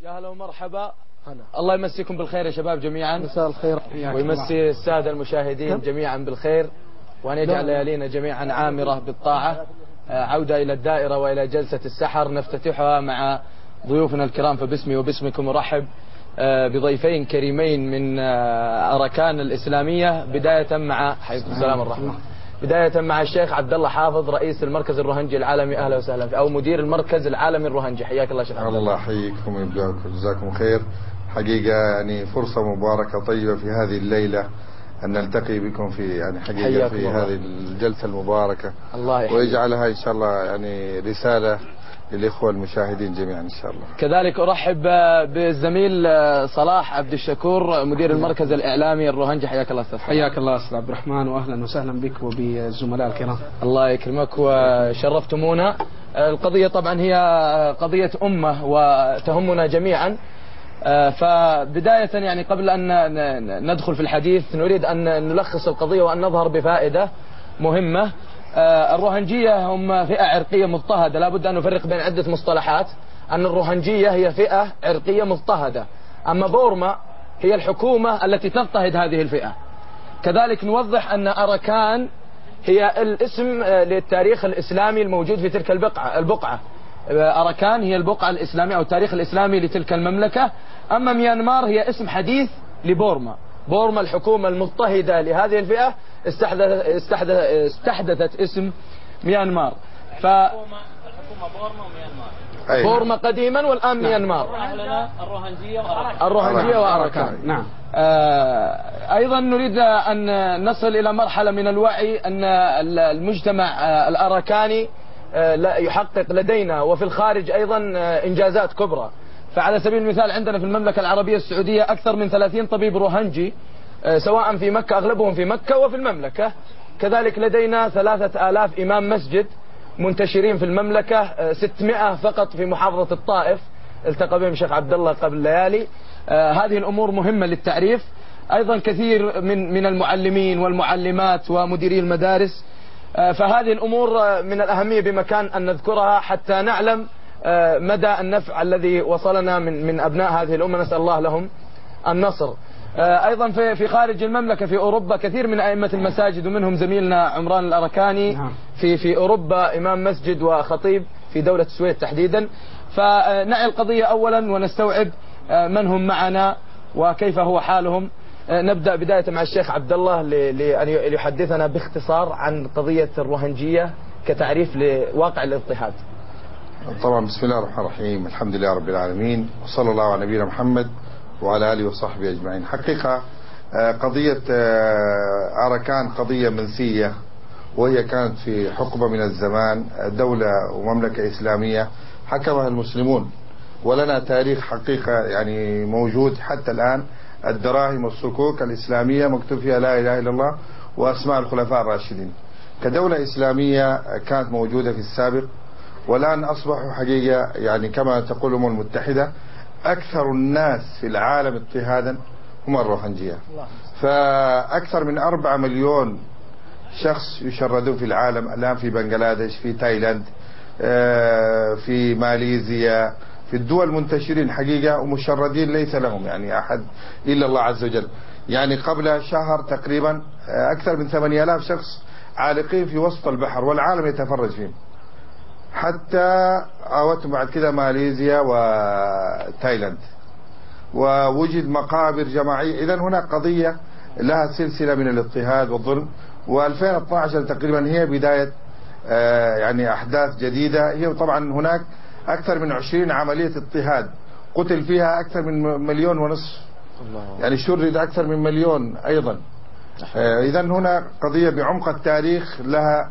يا هلا ومرحبا. الله يمسيكم بالخير يا شباب جميعا. مساء الخير. ويمسي السادة المشاهدين جميعا بالخير، وأن يجعل ليالينا جميعا عامرة بالطاعة. عودة إلى الدائرة وإلى جلسة السحر نفتتحها مع ضيوفنا الكرام، فباسمي وباسمكم أرحب بضيفين كريمين من أركان الإسلامية، بداية مع حيث السلام الرحمة، بداية مع الشيخ عبد الله حافظ رئيس المركز الرهنجي العالمي. أهلا وسهلا، أو مدير المركز العالمي الرهنجي. حياك الله شيخ عبد الله. الله يحييكم ويبقاكم، جزاكم خير. حقيقة يعني فرصة مباركة طيبة في هذه الليلة أن نلتقي بكم في يعني حقيقة في هذه الجلسة المباركة. الله يحييك. ويجعلها إن شاء الله يعني رسالة للإخوة المشاهدين جميعا إن شاء الله. كذلك أرحب بالزميل صلاح عبد الشكور مدير المركز الإعلامي الرهنجي. حياك الله أستاذ. حياك الله أستاذ عبد الرحمن، وأهلا وسهلا بك وبالزملاء الكرام. الله يكرمك وشرفتمونا. القضية طبعا هي قضية أمة وتهمنا جميعا. فبداية يعني قبل أن ندخل في الحديث نريد أن نلخص القضية وأن نظهر بفائدة مهمة. الرهنجية هم فئة عرقية مضطهدة. لا بد أن نفرق بين عدة مصطلحات. أن الرهنجية هي فئة عرقية مضطهدة، أما بورما هي الحكومة التي تضطهد هذه الفئة. كذلك نوضح أن أركان هي الاسم للتاريخ الإسلامي الموجود في تلك البقعة. أركان هي البقعة الإسلامية أو التاريخ الإسلامي لتلك المملكة. أما ميانمار هي اسم حديث لبورما. بورما الحكومة المضطهدة لهذه الفئة استحدثت اسم ميانمار. الحكومة بورما وميانمار. بورما قديما والآن ميانمار. الرهنجية وأركان. نعم. أيضا نريد أن نصل إلى مرحلة من الوعي أن المجتمع الأركاني يحقق لدينا وفي الخارج أيضا إنجازات كبرى. فعلى سبيل المثال عندنا في المملكة العربية السعودية أكثر من 30 طبيب رهنجي، سواء في مكة، أغلبهم في مكة وفي المملكة. كذلك لدينا 3000 إمام مسجد منتشرين في المملكة، 600 فقط في محافظة الطائف التقى بهم الشيخ عبد الله قبل ليالي. هذه الأمور مهمة للتعريف. أيضا كثير من المعلمين والمعلمات ومديري المدارس. فهذه الأمور من الأهمية بمكان أن نذكرها حتى نعلم مدى النفع الذي وصلنا من أبناء هذه الأمة. نسأل الله لهم النصر. أيضا في خارج المملكة في أوروبا كثير من أئمة المساجد، ومنهم زميلنا عمران الأركاني في أوروبا إمام مسجد وخطيب في دولة السويد تحديدا. فنعي القضية أولا ونستوعب من هم معنا وكيف هو حالهم. نبدأ بداية مع الشيخ عبد الله لأن يحدثنا باختصار عن قضية الرهنجية كتعريف لواقع الاضطهاد. طبعا بسم الله الرحمن الرحيم، الحمد لله رب العالمين، وصلى الله على نبينا محمد وعلى آله وصحبه أجمعين. حقيقة قضية أركان قضية منسية، وهي كانت في حقبة من الزمان دولة ومملكة إسلامية حكمها المسلمون، ولنا تاريخ حقيقة يعني موجود حتى الآن. الدراهم والصكوك الإسلامية مكتوب فيها لا إله إلا الله وأسماء الخلفاء الراشدين. كدولة إسلامية كانت موجودة في السابق، والآن أصبحوا حقيقة يعني كما تقول الأمم المتحدة أكثر الناس في العالم اضطهادا هم الروهنجية. فأكثر من 4 مليون شخص يشردون في العالم الآن، في بنغلاديش، في تايلاند، في ماليزيا، في الدول منتشرين حقيقة ومشردين ليس لهم يعني أحد إلا الله عز وجل. يعني قبل شهر تقريبا أكثر من 8000 شخص عالقين في وسط البحر والعالم يتفرج فيهم، حتى آوتهم بعد كده ماليزيا وتايلاند، ووجد مقابر جماعية. إذن هناك قضية لها سلسلة من الاضطهاد والظلم. و2012 تقريبا هي بداية يعني أحداث جديدة. هي طبعا هناك أكثر من 20 عملية اضطهاد قتل فيها أكثر من 1.5 مليون، يعني شرد أكثر من 1 مليون أيضا. إذن هنا قضية بعمق التاريخ لها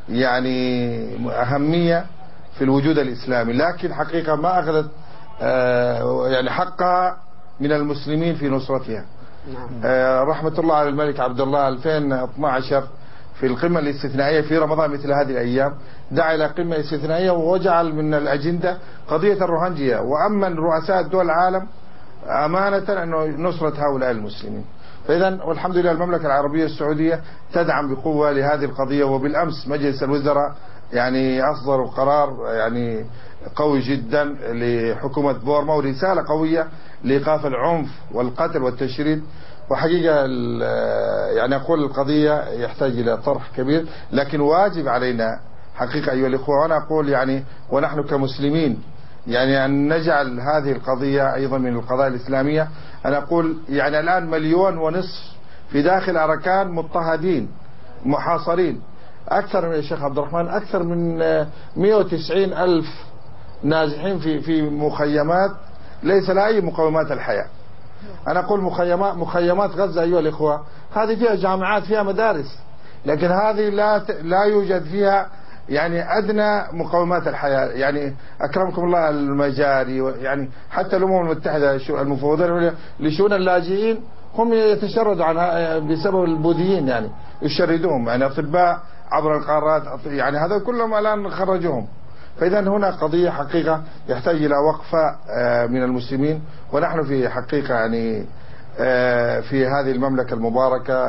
يعني أهمية في الوجود الإسلامي، لكن حقيقة ما أخذت يعني حقها من المسلمين في نصرتها. رحمة الله على الملك عبد الله 2012 في القمة الاستثنائية في رمضان مثل هذه الأيام دعا إلى قمة استثنائية وجعل من الأجندة قضية الروهنجية، وأمن رؤساء دول العالم أمانة أنه نصرة هؤلاء المسلمين. فإذا والحمد لله المملكة العربية السعودية تدعم بقوة لهذه القضية. وبالأمس مجلس الوزراء يعني أصدروا قرار يعني قوي جدا لحكومة بورما، ورسالة قوية لإيقاف العنف والقتل والتشريد. وحقيقة يعني أقول القضية يحتاج إلى طرح كبير، لكن واجب علينا حقيقة أيها الإخوة، وأنا أقول يعني ونحن كمسلمين يعني أن نجعل هذه القضية أيضا من القضايا الإسلامية. أنا أقول يعني الآن 1.5 مليون في داخل أركان مضطهدين محاصرين، أكثر من الشيخ عبد الرحمن أكثر من 190 ألف نازحين في مخيمات ليس لها أي مقومات الحياة. أنا أقول مخيمات غزة أيها الإخوة هذه فيها جامعات فيها مدارس، لكن هذه لا يوجد فيها يعني أدنى مقومات الحياة. يعني أكرمكم الله المجاري، يعني حتى الأمم المتحدة المفوضين لشؤون اللاجئين هم يتشردوا عنها بسبب البوذيين، يعني يشردوهم، يعني أطباء عبر القارات، يعني هذا كلهم الآن خرجوهم. فإذا هنا قضية حقيقة يحتاج إلى وقفة من المسلمين، ونحن في حقيقة يعني في هذه المملكة المباركة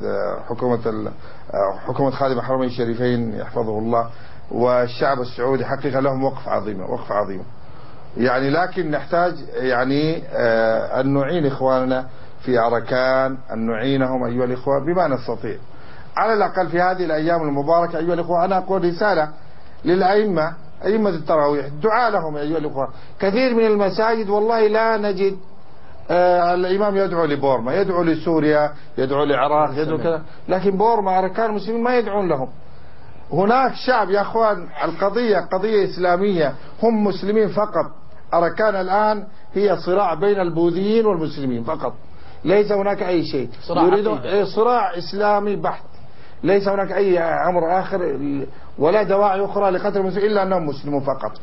حكومة خادم الحرمين الشريفين يحفظه الله والشعب السعودي حقيقة لهم وقفة عظيمة يعني. لكن نحتاج يعني أن نعين إخواننا في أركان، أن نعينهم أيها الإخوة بما نستطيع على الأقل في هذه الأيام المباركة أيها الإخوة. أنا أقول رسالة للأئمة، أئمة التراويح، الدعاء لهم أيها الإخوة. كثير من المساجد والله لا نجد الإمام يدعو لبورما، يدعو لسوريا، يدعو للعراق، يدعو كذا، لكن بورما أركان المسلمين ما يدعون لهم. هناك شعب يا أخوان، القضية قضية إسلامية، هم مسلمين فقط. أركان الآن هي صراع بين البوذيين والمسلمين فقط، ليس هناك أي شيء. يريدون صراع إسلامي بحت، ليس هناك أي أمر آخر ولا دواعي أخرى لقتل المسلمين إلا أنهم مسلمون فقط.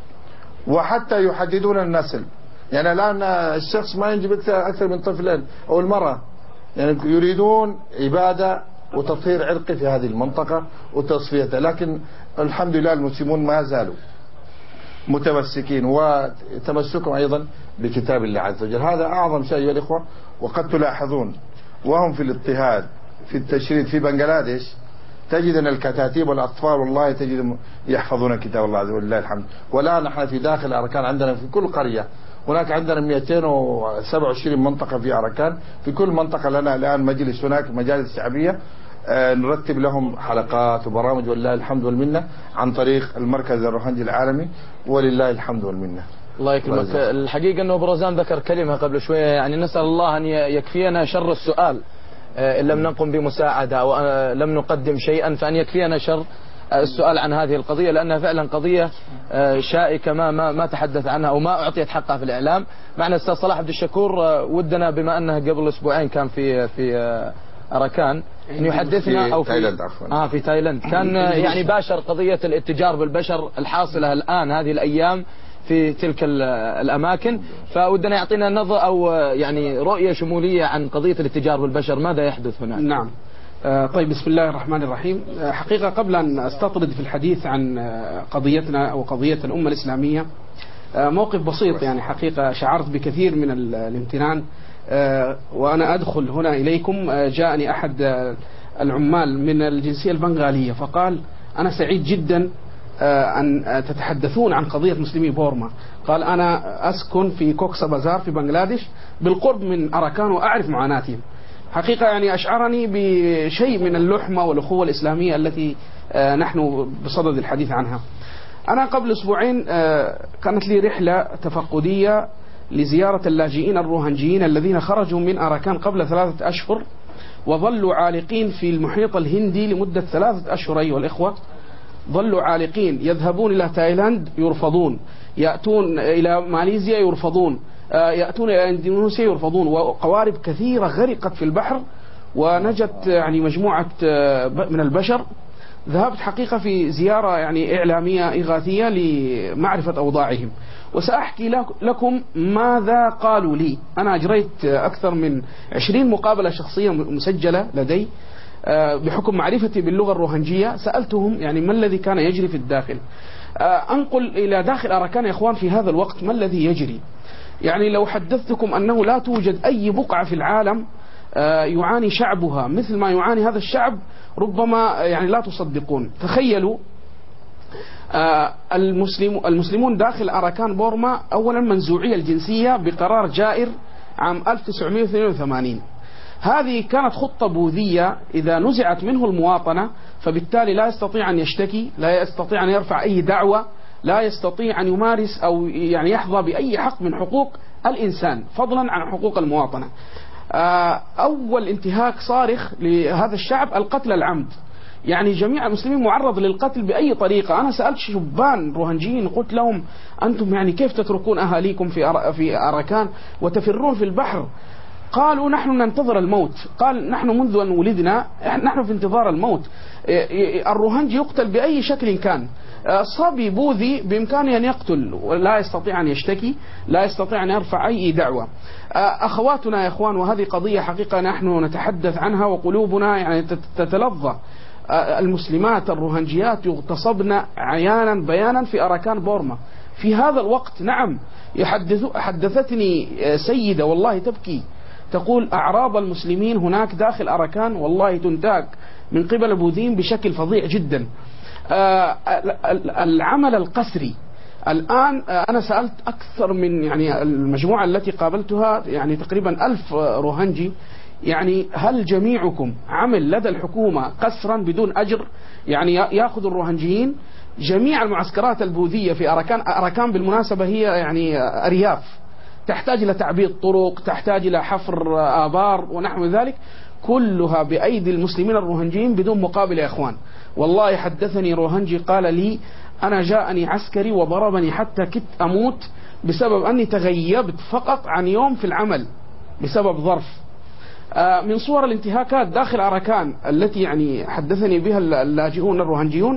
وحتى يحددون النسل، يعني الآن الشخص ما ينجب أكثر من طفلين أو المرأة، يعني يريدون إبادة وتطهير عرقي في هذه المنطقة وتصفيتها. لكن الحمد لله المسلمون ما زالوا متمسكين، وتمسكهم أيضا بكتاب الله عز وجل. هذا أعظم شيء يا الإخوة. وقد تلاحظون وهم في الاضطهاد في التشريد في بنغلاديش تجد أن الكتاتيب والأطفال والله تجد يحفظون كتاب الله عز وجل لله الحمد. والآن نحن في داخل أركان عندنا في كل قرية، هناك عندنا 227 منطقة في أركان، في كل منطقة لنا الآن مجلس، هناك مجالس شعبية نرتب لهم حلقات وبرامج ولله الحمد والمنة عن طريق المركز الروهنجي العالمي ولله الحمد والمنة. الله يكرمك. الحقيقة أنه برزان ذكر كلمة قبل شوية، يعني نسأل الله أن يكفينا شر السؤال إن لم نقم بمساعدة ولم نقدم شيئا، فأن يكفينا شر السؤال عن هذه القضية، لأنها فعلا قضية شائكة ما تحدث عنها أو ما أعطيت حقها في الإعلام. معنا الأستاذ صلاح عبد الشكور، ودنا بما أنه قبل أسبوعين كان في أركان أن يحدثنا، أو في تايلاند كان يعني باشر قضية الاتجار بالبشر الحاصلة الآن هذه الأيام في تلك الأماكن، فودنا يعطينا نظرة أو يعني رؤية شمولية عن قضية الاتجار بالبشر، ماذا يحدث هناك؟ نعم. طيب، بسم الله الرحمن الرحيم. حقيقة قبل أن أستطرد في الحديث عن قضيتنا أو قضية الأمة الإسلامية، موقف بسيط يعني حقيقة شعرت بكثير من الامتنان وأنا أدخل هنا إليكم. جاءني أحد العمال من الجنسية البنغالية فقال: أنا سعيد جدا أن تتحدثون عن قضية مسلمي بورما. قال: أنا أسكن في كوكسا بازار في بنغلاديش بالقرب من أراكان وأعرف معاناتهم. حقيقة يعني أشعرني بشيء من اللحمة والأخوة الإسلامية التي نحن بصدد الحديث عنها. أنا قبل أسبوعين كانت لي رحلة تفقدية لزيارة اللاجئين الروهنجيين الذين خرجوا من أراكان قبل 3 أشهر وظلوا عالقين في المحيط الهندي لمدة 3 أشهر. أيها الإخوة، ظلوا عالقين، يذهبون إلى تايلاند يرفضون، يأتون إلى ماليزيا يرفضون، يأتون إلى إندونيسيا يرفضون، وقوارب كثيرة غرقت في البحر ونجت يعني مجموعة من البشر. ذهبت حقيقة في زيارة يعني إعلامية إغاثية لمعرفة أوضاعهم، وسأحكي لكم ماذا قالوا لي. أنا أجريت أكثر من 20 مقابلة شخصية مسجلة لدي بحكم معرفتي باللغة الروهنجية. سألتهم يعني ما الذي كان يجري في الداخل. أنقل إلى داخل أراكان يا إخوان في هذا الوقت ما الذي يجري. يعني لو حدثتكم أنه لا توجد أي بقعة في العالم يعاني شعبها مثل ما يعاني هذا الشعب، ربما يعني لا تصدقون. تخيلوا المسلمون داخل أراكان بورما أولا منزوعية الجنسية بقرار جائر عام 1982. هذه كانت خطة بوذية، إذا نزعت منه المواطنة فبالتالي لا يستطيع أن يشتكي، لا يستطيع أن يرفع أي دعوة، لا يستطيع أن يمارس أو يعني يحظى بأي حق من حقوق الإنسان فضلا عن حقوق المواطنة. أول انتهاك صارخ لهذا الشعب القتل العمد، يعني جميع المسلمين معرض للقتل بأي طريقة. أنا سألت شبان روهنجيين قلت لهم أنتم يعني كيف تتركون أهاليكم في أراكان وتفرون في البحر؟ قالوا نحن ننتظر الموت. قال نحن منذ أن ولدنا نحن في انتظار الموت. الروهنجي يقتل بأي شكل كان، صبي بوذي بإمكانه أن يقتل ولا يستطيع أن يشتكي، لا يستطيع أن يرفع أي دعوة. أخواتنا يا إخوان، وهذه قضية حقيقة نحن نتحدث عنها وقلوبنا يعني تتلظى، المسلمات الروهنجيات يغتصبن عيانا بيانا في أراكان بورما في هذا الوقت. نعم، حدثتني سيدة والله تبكي، تقول أعراض المسلمين هناك داخل أراكان والله تنتهك من قبل البوذيين بشكل فظيع جدا. العمل القسري الآن، أنا سألت أكثر من يعني المجموعة التي قابلتها يعني تقريبا 1000 روهنجي، يعني هل جميعكم عمل لدى الحكومة قسرا بدون أجر؟ يعني يأخذ الروهنجيين جميع المعسكرات البوذية في أراكان بالمناسبة هي يعني أرياف تحتاج إلى تعبيد طرق، تحتاج إلى حفر آبار ونحو ذلك، كلها بأيدي المسلمين الروهنجيين بدون مقابل يا إخوان. والله حدثني روهنجي قال لي أنا جاءني عسكري وضربني حتى كدت أموت بسبب أني تغيبت فقط عن يوم في العمل بسبب ظرف. من صور الانتهاكات داخل أراكان التي يعني حدثني بها اللاجئون الروهنجيون،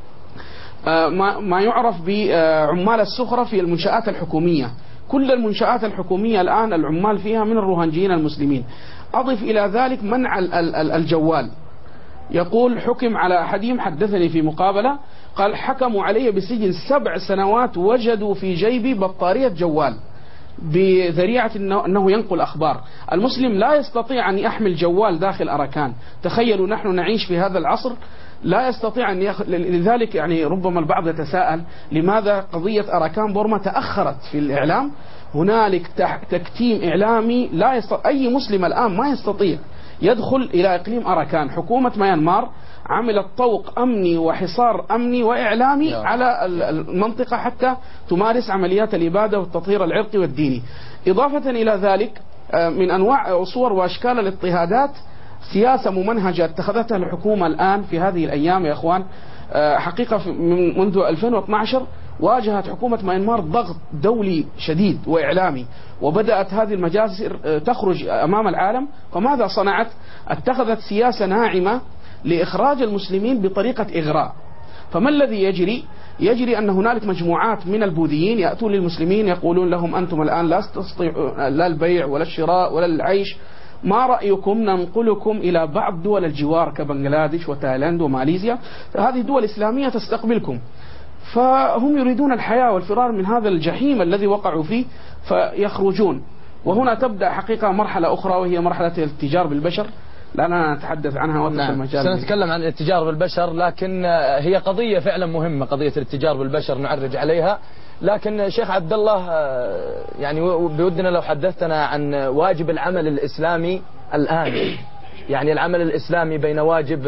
ما يعرف بعمال السخرة في المنشآت الحكومية. كل المنشآت الحكومية الآن العمال فيها من الروهنجيين المسلمين. أضف إلى ذلك منع الجوال. يقول حكم على أحدهم، حدثني في مقابلة قال حكموا علي بسجن 7 سنوات وجدوا في جيبي بطارية جوال بذريعة أنه ينقل أخبار. المسلم لا يستطيع أن يحمل جوال داخل أراكان. تخيلوا نحن نعيش في هذا العصر، لا يستطيع أن لذلك يعني ربما البعض يتساءل لماذا قضية أراكان بورما تأخرت في الإعلام. هنالك تكتيم إعلامي، لا أي مسلم الآن ما يستطيع يدخل إلى إقليم أراكان. حكومة ميانمار عملت طوق أمني وحصار أمني وإعلامي على المنطقة حتى تمارس عمليات الإبادة والتطهير العرقي والديني. إضافة إلى ذلك من أنواع وصور وأشكال الاضطهادات سياسة ممنهجة اتخذتها الحكومة الآن في هذه الأيام يا إخوان. حقيقة منذ 2012 واجهت حكومة ميانمار ضغط دولي شديد وإعلامي، وبدأت هذه المجازر تخرج أمام العالم. فماذا صنعت؟ اتخذت سياسة ناعمة لإخراج المسلمين بطريقة إغراء. فما الذي يجري أن هنالك مجموعات من البوذيين يأتون للمسلمين يقولون لهم أنتم الآن لا تستطيعون لا البيع ولا الشراء ولا العيش، ما رأيكم ننقلكم إلى بعض دول الجوار كبنغلاديش وتايلاند وماليزيا، هذه دول إسلامية تستقبلكم. فهم يريدون الحياة والفرار من هذا الجحيم الذي وقعوا فيه فيخرجون. وهنا تبدأ حقيقة مرحلة أخرى وهي مرحلة الاتجار بالبشر، لا نتحدث عنها وقت المجال. سنتكلم عن الاتجار بالبشر، لكن هي قضية فعلا مهمة، قضية الاتجار بالبشر نعرج عليها. لكن شيخ عبد الله يعني بودنا لو حدثتنا عن واجب العمل الإسلامي الآن، يعني العمل الإسلامي بين واجب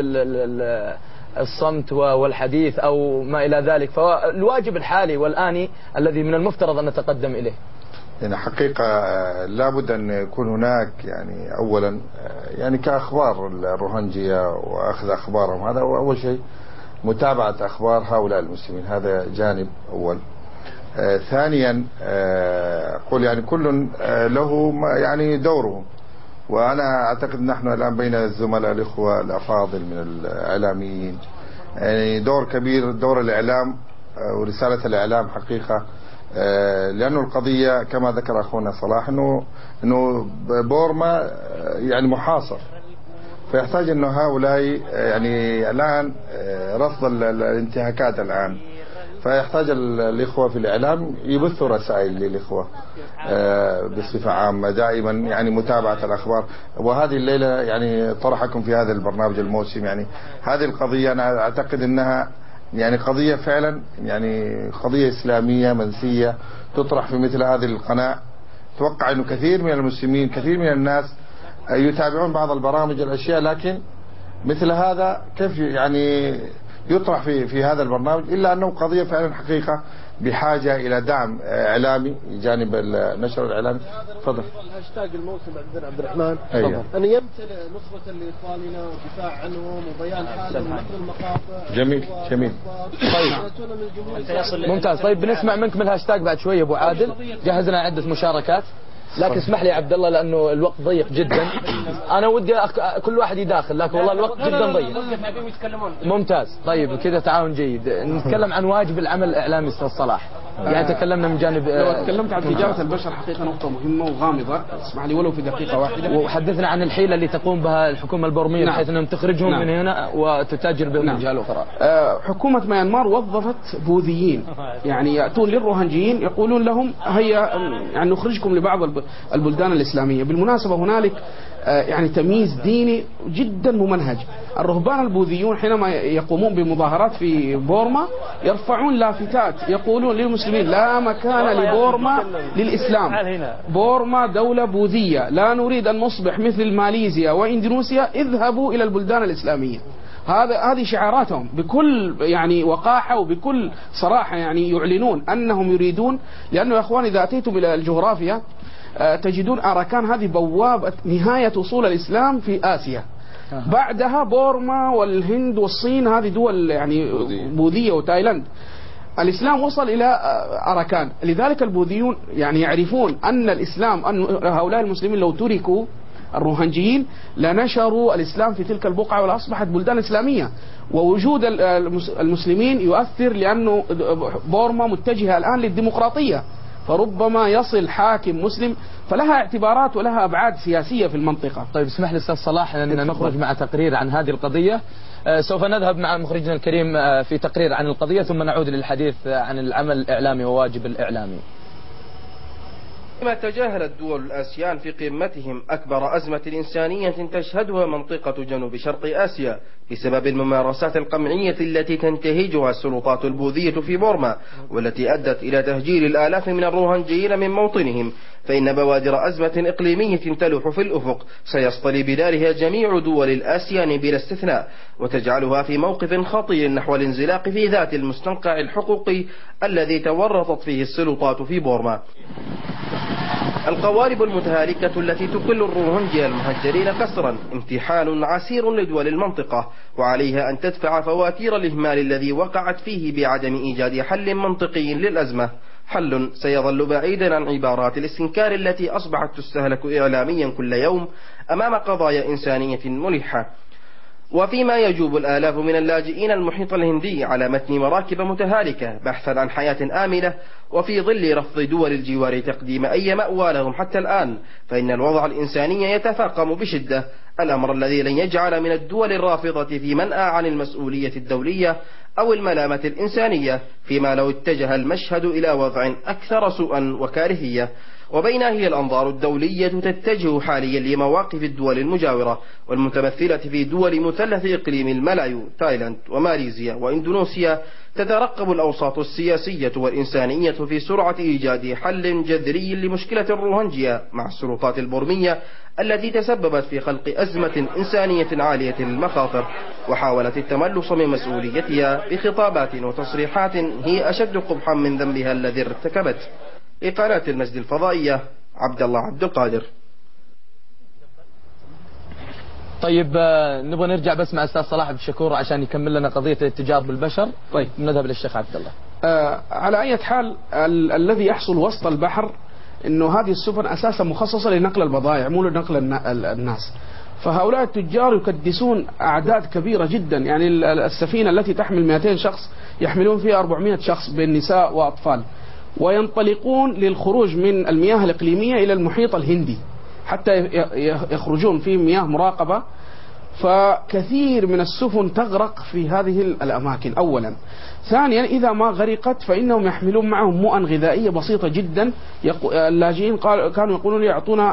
الصمت والحديث أو ما إلى ذلك، فالواجب الحالي والآني الذي من المفترض أن نتقدم إليه. يعني حقيقة لابد أن يكون هناك يعني أولا يعني كأخبار الروهنجية وأخذ أخبارهم، هذا أول شيء، متابعة أخبار هؤلاء المسلمين، هذا جانب أول. ثانيا أقول يعني كل له يعني دوره، وأنا أعتقد نحن الآن بين الزملاء الإخوة الأفاضل من الإعلاميين يعني دور كبير، دور الإعلام ورسالة الإعلام حقيقة، لأنه القضية كما ذكر أخونا صلاح أنه بورما يعني محاصر، فيحتاج أنه هؤلاء يعني الآن رصد الانتهاكات الآن، فيحتاج الإخوة في الإعلام يبثوا رسائل للإخوة بصفة عامة دائما، يعني متابعة الأخبار. وهذه الليلة يعني طرحكم في هذا البرنامج الموسم، يعني هذه القضية أنا أعتقد أنها يعني قضية فعلا يعني قضية إسلامية منسية تطرح في مثل هذه القناة. أتوقع أنه كثير من المسلمين كثير من الناس يتابعون بعض البرامج الأشياء، لكن مثل هذا كيف يعني يطرح في هذا البرنامج، إلا أنه قضية فعلا حقيقة بحاجة إلى دعم إعلامي جانب النشر الإعلامي. تفضل. الهاشتاج الموسم عبد الرحمن. أيوه. أن يمثل نصرة لإخواننا ودفاع عنهم وبيان حالهم ونقل المقاطع. جميل جميل. طيب ممتاز. طيب بنسمع منك من الهاشتاج بعد شوي أبو عادل، جهزنا عدة مشاركات، لكن اسمح لي عبد الله لانه الوقت ضيق جدا، انا ودي كل واحد يداخل، لكن والله الوقت جدا ضيق. ممتاز. طيب كذا تعاون جيد. نتكلم عن واجب العمل الاعلامي استاذ صلاح، يعني تكلمنا من جانب لو تكلمت عن تجارة البشر حقيقة نقطة مهمة وغامضة، اسمح لي ولو في دقيقة واحدة. وحدثنا عن الحيلة اللي تقوم بها الحكومة البرمية بحيث انهم تخرجهم من هنا وتتاجر بهم من جهة أخرى. حكومة ميانمار وظفت بوذيين، يعني يأتون للروهنجيين يقولون لهم هيا يعني نخرجكم لبعض البلدان الإسلامية. بالمناسبة هنالك يعني تمييز ديني جدا ممنهج. الرهبان البوذيون حينما يقومون بمظاهرات في بورما يرفعون لافتات يقولون للمسلمين لا مكان لبورما للإسلام، بورما دولة بوذية، لا نريد أن نصبح مثل ماليزيا وإندونيسيا، اذهبوا إلى البلدان الإسلامية. هذه شعاراتهم بكل يعني وقاحة وبكل صراحة، يعني يعلنون أنهم يريدون، لأنه يا أخوان إذا أتيتم إلى الجغرافيا تجدون أراكان هذه بوابة نهاية وصول الإسلام في آسيا. بعدها بورما والهند والصين، هذه دول يعني بوذية وتايلاند. الإسلام وصل إلى أراكان، لذلك البوذيون يعني يعرفون أن الإسلام، أن هؤلاء المسلمين لو تركوا الروهنجيين لنشروا الإسلام في تلك البقعة وأصبحت بلدان إسلامية. ووجود المسلمين يؤثر، لأنه بورما متجهة الآن للديمقراطية، فربما يصل حاكم مسلم، فلها اعتبارات ولها أبعاد سياسية في المنطقة. طيب اسمح لي أستاذ صلاح أن نخرج مع تقرير عن هذه القضية. سوف نذهب مع مخرجنا الكريم في تقرير عن القضية، ثم نعود للحديث عن العمل الإعلامي وواجب الإعلامي. كما تجاهلت دول الآسيان في قمتهم أكبر أزمة إنسانية تشهدها منطقة جنوب شرق آسيا بسبب الممارسات القمعية التي تنتهجها السلطات البوذية في بورما، والتي أدت إلى تهجير الآلاف من الروهنجيين من موطنهم، فإن بوادر أزمة إقليمية تلوح في الأفق سيصطلي بدارها جميع دول الآسيان بلا استثناء، وتجعلها في موقف خطير نحو الانزلاق في ذات المستنقع الحقوقي الذي تورطت فيه السلطات في بورما. القوارب المتهالكة التي تكل الروهنجيا المهجرين كسرا امتحان عسير لدول المنطقة، وعليها أن تدفع فواتير الإهمال الذي وقعت فيه بعدم إيجاد حل منطقي للأزمة، حل سيظل بعيدا عن عبارات الاستنكار التي أصبحت تستهلك إعلاميا كل يوم أمام قضايا إنسانية ملحة. وفيما يجوب الآلاف من اللاجئين المحيط الهندي على متن مراكب متهالكة بحثا عن حياة آمنة، وفي ظل رفض دول الجوار تقديم أي مأوى لهم حتى الآن، فإن الوضع الإنساني يتفاقم بشدة، الأمر الذي لن يجعل من الدول الرافضة في منأى عن المسؤولية الدولية أو الملامة الإنسانية، فيما لو اتجه المشهد إلى وضع أكثر سوءا وكارثية. وبينها هي الأنظار الدولية تتجه حاليا لمواقف الدول المجاورة والمتمثلة في دول مثلث إقليم الملايو، تايلاند وماليزيا وإندونيسيا. تترقب الأوساط السياسية والإنسانية في سرعة إيجاد حل جذري لمشكلة الروهنجيا مع السلطات البورمية التي تسببت في خلق أزمة إنسانية عالية المخاطر، وحاولت التملص من مسؤوليتها بخطابات وتصريحات هي أشد قبحا من ذنبها الذي ارتكبته. لقناة المجد الفضائية، عبد الله عبد القادر. طيب نبغى نرجع بس مع أستاذ صلاح عبد الشكور عشان يكمل لنا قضية الاتجار بالبشر. طيب نذهب للشيخ عبد الله. على أي حال الذي يحصل وسط البحر إنه هذه السفن أساسا مخصصة لنقل البضائع مو لنقل الناس، فهؤلاء التجار يكدسون أعداد كبيرة جدا. يعني السفينة التي تحمل 200 شخص يحملون فيها 400 شخص بين نساء وأطفال، وينطلقون للخروج من المياه الإقليمية إلى المحيط الهندي حتى يخرجون في مياه مراقبة. فكثير من السفن تغرق في هذه الأماكن أولا. ثانيا إذا ما غرقت فإنهم يحملون معهم مؤن غذائية بسيطة جدا. اللاجئين كانوا يقولون يعطونا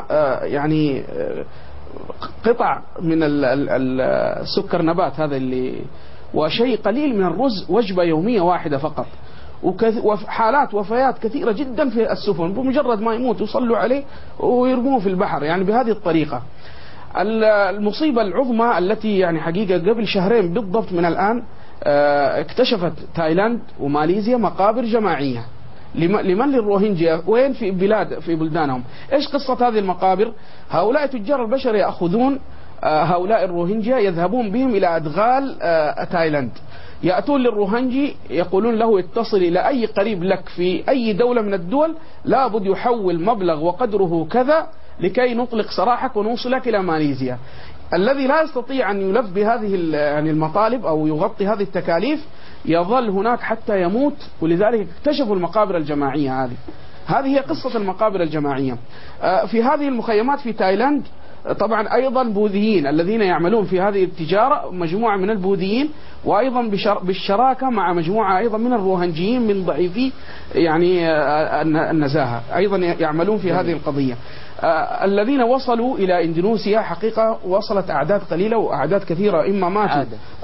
يعني قطع من السكر نبات هذا اللي وشيء قليل من الرز، وجبة يومية واحدة فقط. وحالات وفيات كثيرة جدا في السفن، بمجرد ما يموت يصلوا عليه ويرموه في البحر، يعني بهذه الطريقة. المصيبة العظمى التي يعني حقيقة قبل شهرين بالضبط من الآن اكتشفت تايلاند وماليزيا مقابر جماعية لمن للروهينجيا. وين؟ في بلدانهم. ايش قصة هذه المقابر؟ هؤلاء تجار البشر يأخذون هؤلاء الروهينجيا، يذهبون بهم إلى أدغال تايلاند، يأتون للروهنجي يقولون له اتصل إلى أي قريب لك في أي دولة من الدول، لابد يحول مبلغ وقدره كذا لكي نطلق سراحك ونوصلك إلى ماليزيا. الذي لا يستطيع أن يلف بهذه يعني المطالب أو يغطي هذه التكاليف يظل هناك حتى يموت. ولذلك اكتشفوا المقابر الجماعية هذه هي قصة المقابر الجماعية. في هذه المخيمات في تايلاند طبعا أيضا بوذيين الذين يعملون في هذه التجارة، مجموعة من البوذيين، وأيضا بالشراكة مع مجموعة أيضا من الروهنجيين من ضعيفي يعني النزاهة، أيضا يعملون في هذه القضية. الذين وصلوا إلى إندونيسيا حقيقة وصلت أعداد قليلة وأعداد كثيرة إما ماتوا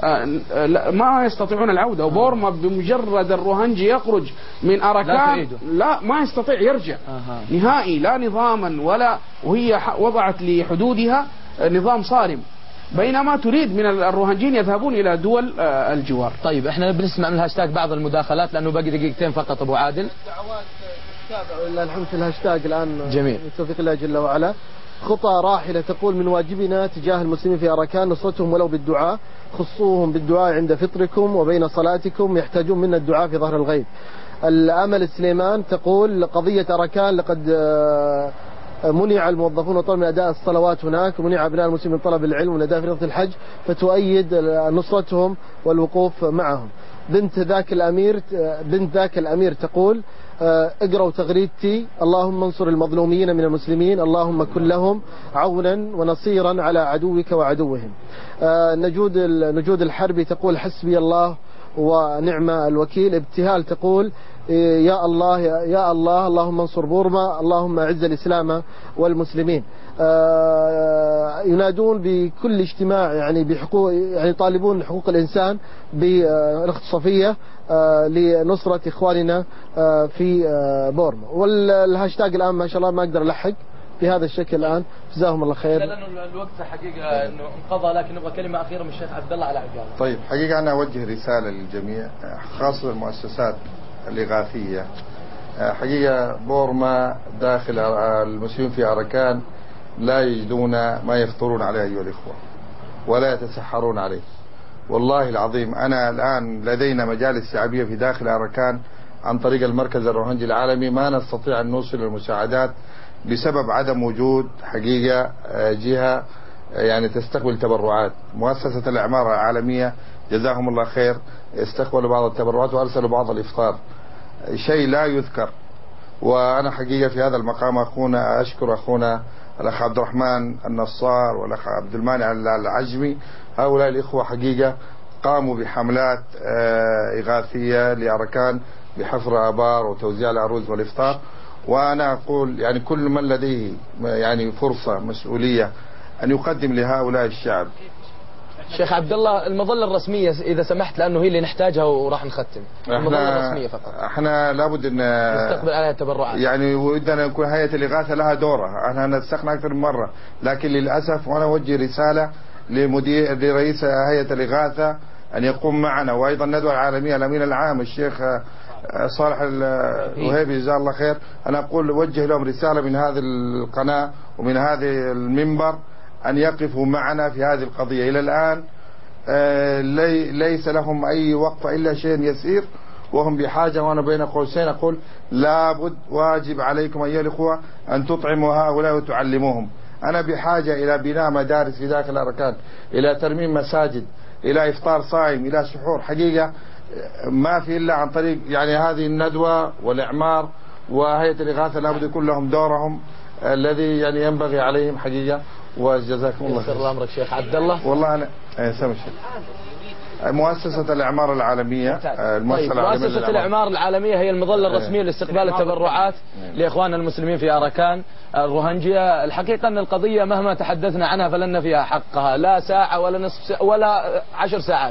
ما يستطيعون العودة. وبورما بمجرد الروهنجي يخرج من أراكان لا ما يستطيع يرجع نهائي، لا نظاما ولا، وهي وضعت لحدودها نظام صارم، بينما تريد من الروهنجيين يذهبون إلى دول الجوار. طيب احنا بنسمع من الهاشتاج بعض المداخلات لأنه باقي دقيقتين فقط. أبو عادل تابعوا الحمد في الهاشتاج الآن. جميل. بتوفيق الله جل وعلا. خطى راحلة تقول: من واجبنا تجاه المسلمين في أراكان نصرتهم ولو بالدعاء، خصوهم بالدعاء عند فطركم وبين صلاتكم، يحتاجون منا الدعاء في ظهر الغيب. الأمل سليمان تقول: قضية أراكان لقد منع الموظفون وطلب من أداء الصلوات هناك، ومنع أبناء المسلمين من طلب العلم والأداء في رياضة الحج، فتؤيد نصرتهم والوقوف معهم. بنت ذاك الأمير تقول: اقرأوا تغريدتي: اللهم انصر المظلومين من المسلمين، اللهم كن لهم عونا ونصيرا على عدوك وعدوهم. نجود الحربي تقول: حسبي الله ونعم الوكيل. ابتهال تقول: يا الله يا الله، اللهم انصر بورما، اللهم اعز الإسلام والمسلمين. ينادون بكل اجتماع يعني بحقوق، يعني يطالبون حقوق الإنسان بالاختصاصية لنصرة إخواننا في بورما. والهاشتاج الآن ما شاء الله ما أقدر ألحق بهذا الشكل الآن. جزاهم الله خير. لأنه الوقت حقيقة إنه انقضى، لكن نبغى كلمة أخيرة من الشيخ عبد الله على عجالة. طيب حقيقة أنا أوجه رسالة للجميع خاصة المؤسسات الإغاثية. حقيقة بورما داخل المسلمين في أراكان لا يجدون ما يفطرون عليه أيها الإخوة، ولا يتسحرون عليه. والله العظيم أنا الآن لدينا مجالس شعبية في داخل أراكان عن طريق المركز الروهنجي العالمي، ما نستطيع أن نوصل المساعدات بسبب عدم وجود حقيقة جهة يعني تستقبل تبرعات. مؤسسة الإعمار العالمية جزاهم الله خير استقبلوا بعض التبرعات وأرسلوا بعض الإفطار، شيء لا يذكر. وأنا حقيقة في هذا المقام أشكر أخونا الأخ عبد الرحمن النصار والأخ عبد المانع العجمي، هؤلاء الإخوة حقيقة قاموا بحملات إغاثية لأراكان بحفر آبار وتوزيع الأرز والإفطار. وأنا أقول يعني كل من لديه يعني فرصة مسؤولية أن يقدم لهؤلاء الشعب. شيخ عبد الله المظلة الرسمية إذا سمحت، لأنه هي اللي نحتاجها وراح نختم. المظلة الرسمية فقط. احنا لابد أن نستقبل عليها التبرعات، يعني ودنا يكون هيئة الإغاثة لها دورها. احنا نستقنا أكثر من مرة، لكن للأسف وأنا أوجه رسالة لرئيس هيئة الإغاثة أن يقوم معنا، وأيضا الندوة العالمية الأمين العام الشيخ صالح الوهيبي جزاه الله خير. أنا أقول وجه لهم رسالة من هذه القناة ومن هذه المنبر أن يقفوا معنا في هذه القضية. إلى الآن ليس لهم أي وقفة إلا شيء يسير، وهم بحاجة. وأنا بين قوسين أقول لابد واجب عليكم أيها الأخوة أن تطعموا هؤلاء وتعلموهم. أنا بحاجة إلى بناء مدارس في داخل أراكان، إلى ترميم مساجد، إلى إفطار صائم، إلى سحور. حقيقة ما في إلا عن طريق يعني هذه الندوة والإعمار وهيئة الإغاثة، لابد يكون لهم دورهم الذي يعني ينبغي عليهم حقيقة. وجزاكم الله خير. يسر أمرك شيخ عبد الله. والله أنا سامح مؤسسة الإعمار العالمية. مؤسسة الإعمار العالمية هي المظلة الرسمية لاستقبال التبرعات لإخواننا المسلمين في أراكان الروهنجية. الحقيقة أن القضية مهما تحدثنا عنها فلن فيها حقها، لا ساعة ولا نصف ساعة ولا 10 ساعات.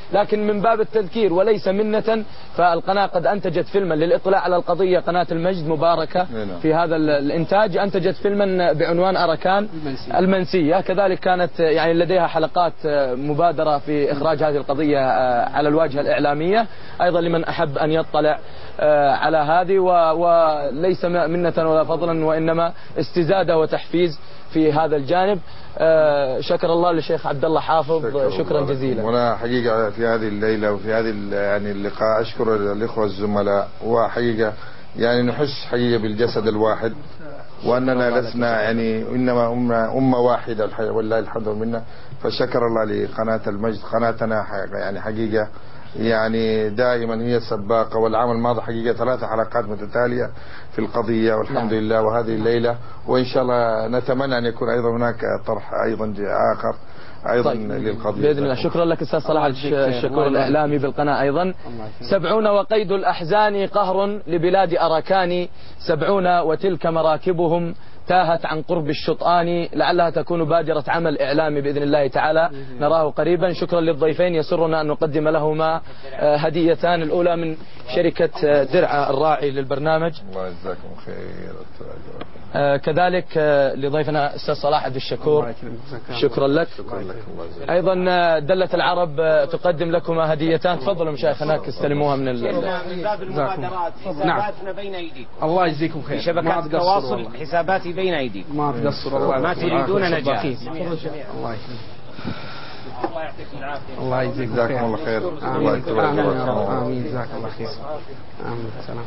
لكن من باب التذكير وليس منة، فالقناة قد أنتجت فيلما للإطلاع على القضية، قناة المجد مباركة في هذا الإنتاج، أنتجت فيلما بعنوان أراكان المنسية، كذلك كانت يعني لديها حلقات مبادرة في إخراج هذه القضية على الواجهة الإعلامية، أيضا لمن أحب أن يطلع على هذه، وليس منة ولا فضلا وإنما استزادة وتحفيز في هذا الجانب. شكر الله للشيخ عبد الله حافظ، شكرا جزيلا. وانا حقيقه في هذه الليله وفي هذه يعني اللقاء اشكر الاخوه الزملاء، وحقيقه يعني نحس حقيقه بالجسد الواحد، واننا لسنا يعني انما امه واحده والله الحمد لله. فشكر الله لقناه المجد، قناتنا يعني حقيقه يعني دائما هي السباقة، والعام الماضي حقيقة 3 حلقات متتالية في القضية والحمد لله، وهذه الليلة وإن شاء الله نتمنى أن يكون أيضا هناك طرح أيضا آخر أيضا للقضية بإذن الله. شكرا لك أستاذ صلاح الشكور الإعلامي بالقناة أيضا. 70 وقيد الأحزان قهر لبلاد أراكان، 70 وتلك مراكبهم تاهت عن قرب الشطآن، لعلها تكون بادرة عمل إعلامي بإذن الله تعالى نراه قريبا. شكرا للضيفين، يسرنا أن نقدم لهما هديتان، الأولى من شركة درع الراعي للبرنامج، الله يجزاكم خير، كذلك لضيفنا أستاذ صلاح عبد الشكور، شكرا لك. أيضا دلة العرب تقدم لكما هديتان، تفضلوا مشايخ هناك استلموها من باب المبادرات، حساباتنا بين أيديكم، الله يجزيكم خير، شبكات التواصل حساباتي بين أيديكم، ما تقصر الله، ما تريدون نجاح. الله يعطيكم العافية، الله يجزيكم جزاكم الله خير. آمين جزاك الله خير. آمين. سلام.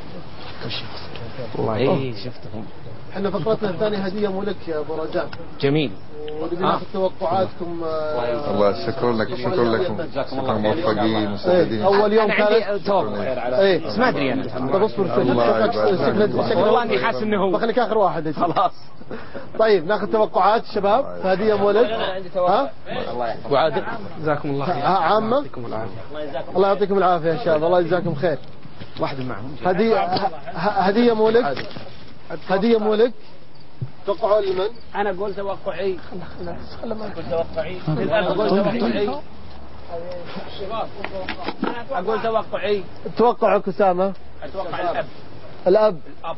الله شفتهم. احنا فقرتنا الثانية هدية مو لك يا ابو رجاء. جميل. ودي ناخذ توقعاتكم. الله شكرا لكم، شكرا لكم، شكرا موفقين مسددين. اول يوم كان توقع بس ما ادري انا. طب اصبر والله اني حاسس انه هو. بخليك اخر واحد خلاص. طيب ناخذ توقعات شباب، هدية مو لك. ها؟ ابو عادل جزاكم الله خير. عامة. الله يعطيكم العافية يا شباب، الله يجزاكم خير. واحد معهم. هدية مو لك. هدية مو لك. توقعوا لمن؟ انا اقول توقعي. اقول توقعي. اقول توقعي. اقول توقعي. توقعك اسامة. اتوقع الاب. الاب.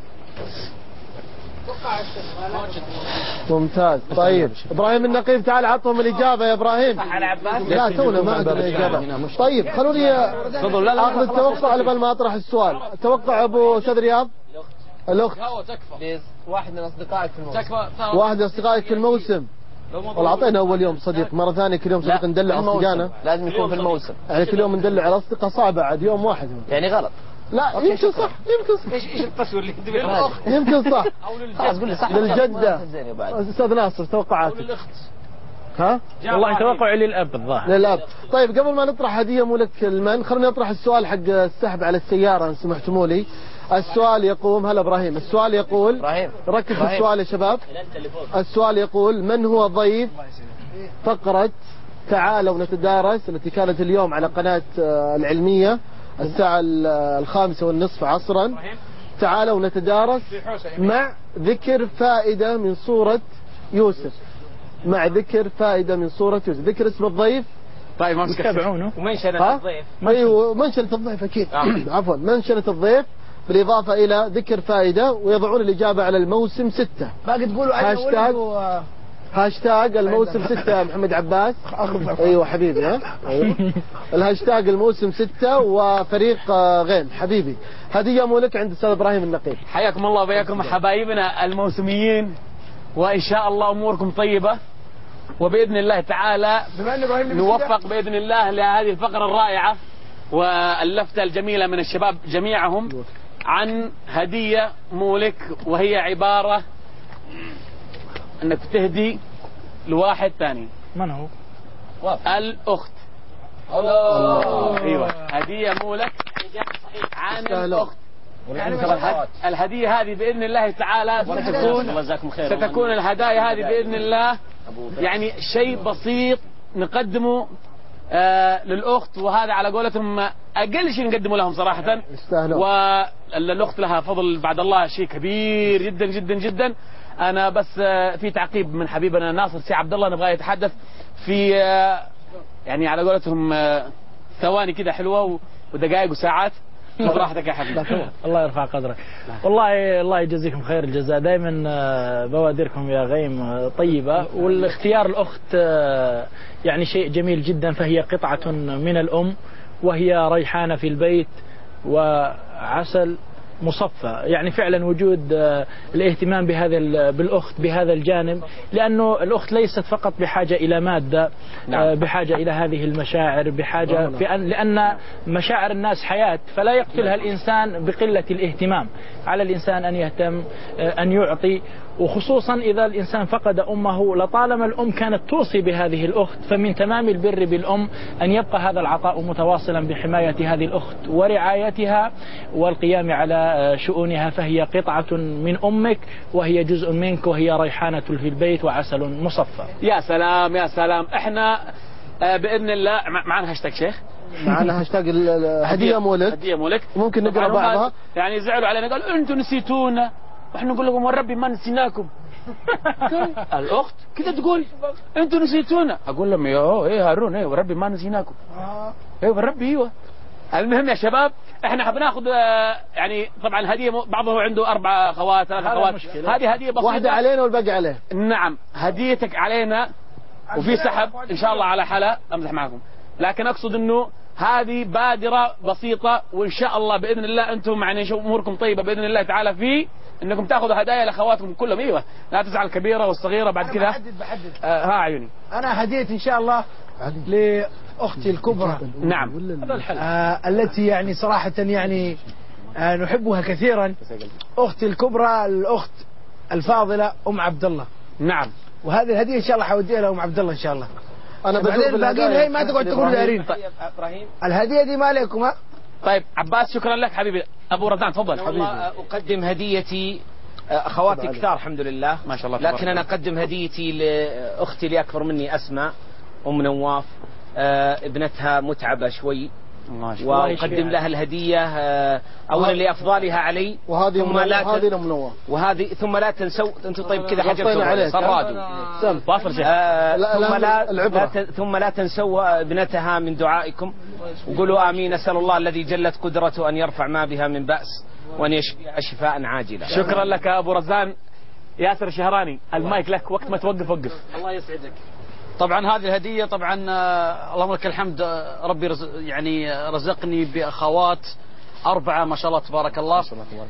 ممتاز. طيب ابراهيم النقيب تعال عطهم الاجابه يا ابراهيم. لا تونا ما عندنا اجابه. طيب خلوني اخذ التوقع على بال ما اطرح السؤال. توقع ابو استاذ رياض. الاخت واحد من اصدقائك في الموسم، واحد من اصدقائك في الموسم. والله اعطينا اول يوم صديق، مره ثانيه كل يوم صديق ندلع اصدقائنا. لازم يكون في الموسم، يعني كل يوم ندلع على اصدقاء صعبه عاد يوم واحد يعني غلط. لا يمكن صح، يمكن صح. ايش القسوه اللي يمكن صح. خلاص قول لي صح. للجده. استاذ ناصر توقعاتك. ها؟ والله توقعي للاب الظاهر. للاب. طيب قبل ما نطرح هديه مو لك المن، خليني اطرح السؤال حق السحب على السياره ان سمحتموا لي. السؤال يقوم، هلا ابراهيم، السؤال يقول، ركز في السؤال يا شباب. السؤال يقول: من هو ضيف فقرة تعالوا نتدارس التي كانت اليوم على قناة العلمية الساعة 5:30 عصرا؟ تعالوا نتدارس مع ذكر فائدة من سورة يوسف. مع ذكر فائدة من سورة يوسف، ذكر اسم الضيف. طيب ما تتابعونه. ومنشنة الضيف. ايوه منشنة الضيف اكيد. عفوا منشنة الضيف بالإضافة إلى ذكر فائدة، ويضعون الإجابة على الموسم 6. باقي تقولوا هاشتاج الموسم 6 يا محمد عباس. أيوة حبيبي. ها أيوة. الهاشتاج الموسم 6 وفريق غيم حبيبي. هدية مولك عند الأستاذ إبراهيم النقيب. حياكم الله وبياكم حبايبنا الموسميين، وإن شاء الله أموركم طيبة، وبإذن الله تعالى نوفق بإذن الله لهذه الفقرة الرائعة واللفتة الجميلة من الشباب جميعهم عن هدية مولك، وهي عبارة انك تهدي لواحد ثاني. من هو؟ الأخت. الله. ايوه هدية مولك عن الأخت. الهدية هذه بإذن الله تعالى ستكون الهدايا هذه بإذن الله يعني شيء بسيط نقدمه للأخت، وهذا على قولتهم أقل شيء نقدمه لهم صراحة. والأخت لها فضل بعد الله شيء كبير جدا جدا جدا. أنا بس في تعقيب من حبيبنا ناصر سي عبد الله نبغى يتحدث في يعني على قولتهم ثواني كده حلوة ودقائق وساعات. خذ راحتك يا حبيبي. الله يرفع قدرك. والله الله يجزيكم خير الجزاء. دائما بوادركم يا غيم طيبة، والاختيار الأخت يعني شيء جميل جدا، فهي قطعة من الأم، وهي ريحانة في البيت وعسل مصفى. يعني فعلا وجود الاهتمام بالأخت بهذا الجانب، لأنه الأخت ليست فقط بحاجة إلى مادة، بحاجة إلى هذه المشاعر، بحاجة لأن مشاعر الناس حياة، فلا يقتلها الإنسان بقلة الاهتمام. على الإنسان أن يهتم، أن يعطي، وخصوصا إذا الإنسان فقد أمه، لطالما الأم كانت توصي بهذه الأخت، فمن تمام البر بالأم أن يبقى هذا العطاء متواصلا بحماية هذه الأخت ورعايتها والقيام على شؤونها، فهي قطعة من أمك وهي جزء منك، وهي ريحانة في البيت وعسل مصفى. يا سلام يا سلام. احنا بإذن الله معنا هاشتاج شيخ، معنا هاشتاج هدية مولد، هدية مولد، ممكن نقرأ بعضها. يعني زعلوا علينا قالوا أنتم نسيتونا، واحنا نقول لهم والربي ما نسيناكم. الأخت كده تقول أنتم نسيتونا، أقول لهم إيه هارون، إيه والربي ما نسيناكم، إيه والربي إيوه. المهم يا شباب احنا بناخذ يعني طبعا هديه، بعضهم عنده 4 أخوات 3 أخوات، هذه هديه بسيطه، واحده علينا والباقي عليه. نعم هديتك علينا، وفي سحب ان شاء الله على حلا، امزح معكم، لكن اقصد انه هذه بادره بسيطه، وان شاء الله باذن الله انتم يعني اموركم طيبه باذن الله تعالى في انكم تاخذوا هدايا لاخواتكم كلهم. ايوه لا تزعل الكبيره والصغيره بعد كذا. بحدد ها عيوني، انا هديتي ان شاء الله لاختي الكبرى. نعم التي يعني صراحه يعني نحبها كثيرا. اختي الكبرى الاخت الفاضله ام عبد الله. نعم، وهذه الهديه ان شاء الله حوديها لام عبد الله ان شاء الله. انا بعدين الباقيين هي ما تقعد تقول دارين. ابراهيم الهديه دي ما لكم. طيب عباس شكرا لك حبيبي. ابو رزان تفضل. والله اقدم هديتي، اخواتي كثار الحمد لله ما شاء الله، لكن انا اقدم هديتي لاختي اللي اكبر مني اسماء ام نواف. ابنتها متعبه شوي، واقدم لها الهديه اولا لافضالها علي، وهذه ثم لا هذه ام نواف، وهذه ثم لا تنسوا انتم. طيب كذا حجبتوا صرادوا ثم لا تنسوا ابنتها من دعائكم، وقولوا امين. اسال الله الذي جلت قدرته ان يرفع ما بها من باس وان يشفيها شفاء عاجلا. شكرا لك يا ابو رزان. ياسر الشهراني المايك لك، وقت ما توقف وقف. الله يسعدك. طبعا هذه الهدية طبعا اللهم لك الحمد، ربي يعني رزقني بأخوات 4 ما شاء الله تبارك الله.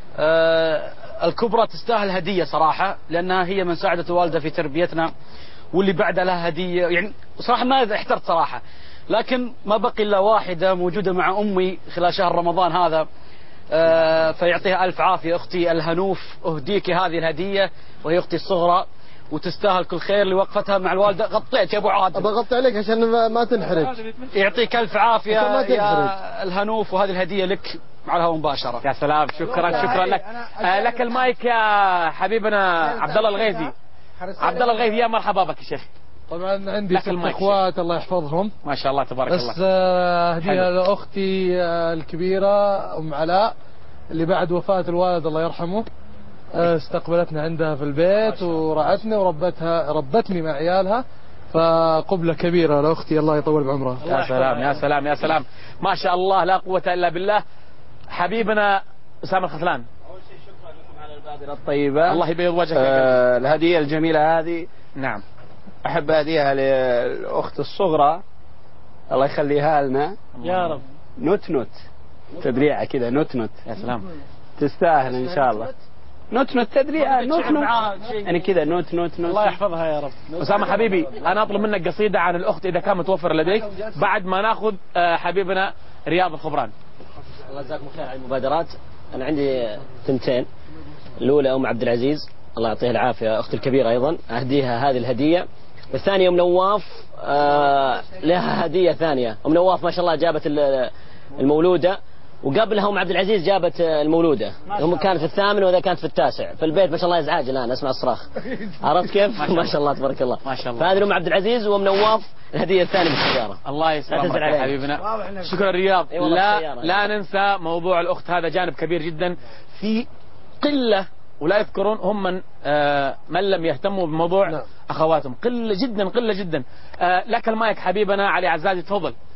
الكبرى تستاهل هدية صراحة، لأنها هي من ساعدت الوالدة في تربيتنا، واللي بعد لها هدية. يعني صراحة ما احترت صراحة، لكن ما بقي إلا واحدة موجودة مع أمي خلال شهر رمضان هذا، فيعطيها ألف عافية. أختي الهنوف أهديك هذه الهدية، وهي أختي الصغرى، وتستاهل كل خير لوقفتها مع الوالدة. غطيت يا ابو عادل، ابى اغطي عليك عشان ما تنحرج. يعطيك الف عافيه يا الهنوف، وهذه الهديه لك على الهواء مباشره. يا سلام، شكرا لك. لك المايك يا حبيبنا عبد الله الغيثي. عبد الله الغيثي يا مرحبا بك يا شيخ. طبعا عندي 6 اخوات الله يحفظهم ما شاء الله تبارك الله. بس هديها لاختي الكبيره ام علاء اللي بعد وفاه الوالد الله يرحمه استقبلتنا عندها في البيت ورعتني ربتني مع عيالها، فقبلة كبيرة لأختي الله يطول بعمرها. يا سلام يا سلام يا سلام، ما شاء الله لا قوة إلا بالله. حبيبنا أسامة الخثلان. أول شيء شكرا لكم على البادرة الطيبة، الله يبيض وجهك. الهدية الجميلة هذه نعم أحب أهديها للأخت الصغرى الله يخليها لنا يا رب. نوت تدريعة كذا نوت يا سلام، تستاهل إن شاء الله. نوت تدري نوت يعني كذا نوت الله يحفظها يا رب. أسامة حبيبي أنا أطلب منك قصيدة عن الأخت إذا كان متوفر لديك بعد ما ناخذ حبيبنا رياض الخبران. الله يجزاكم خير على المبادرات. أنا عندي 2، الأولى أم عبد العزيز الله يعطيها العافية، أختي الكبيرة أيضا أهديها هذه الهدية. والثانية أم نواف لها هدية ثانية. أم نواف ما شاء الله جابت المولودة، وقبلها ام عبد العزيز جابت المولوده، هم كانت في 8 وذا كانت في 9، فالبيت ما شاء الله ازعاج الان اسمع الصراخ. عرفت كيف؟ ما شاء الله تبارك الله. ما شاء الله. فهذه ام عبد العزيز وام نواف الهديه الثانيه بالسياره. الله يسلمك يا حبيبنا. شكرا رياض. لا ننسى موضوع الاخت، هذا جانب كبير جدا في قله ولا يذكرون هم من لم يهتموا بموضوع اخواتهم، قله جدا. لك المايك حبيبنا علي عزازي تفضل.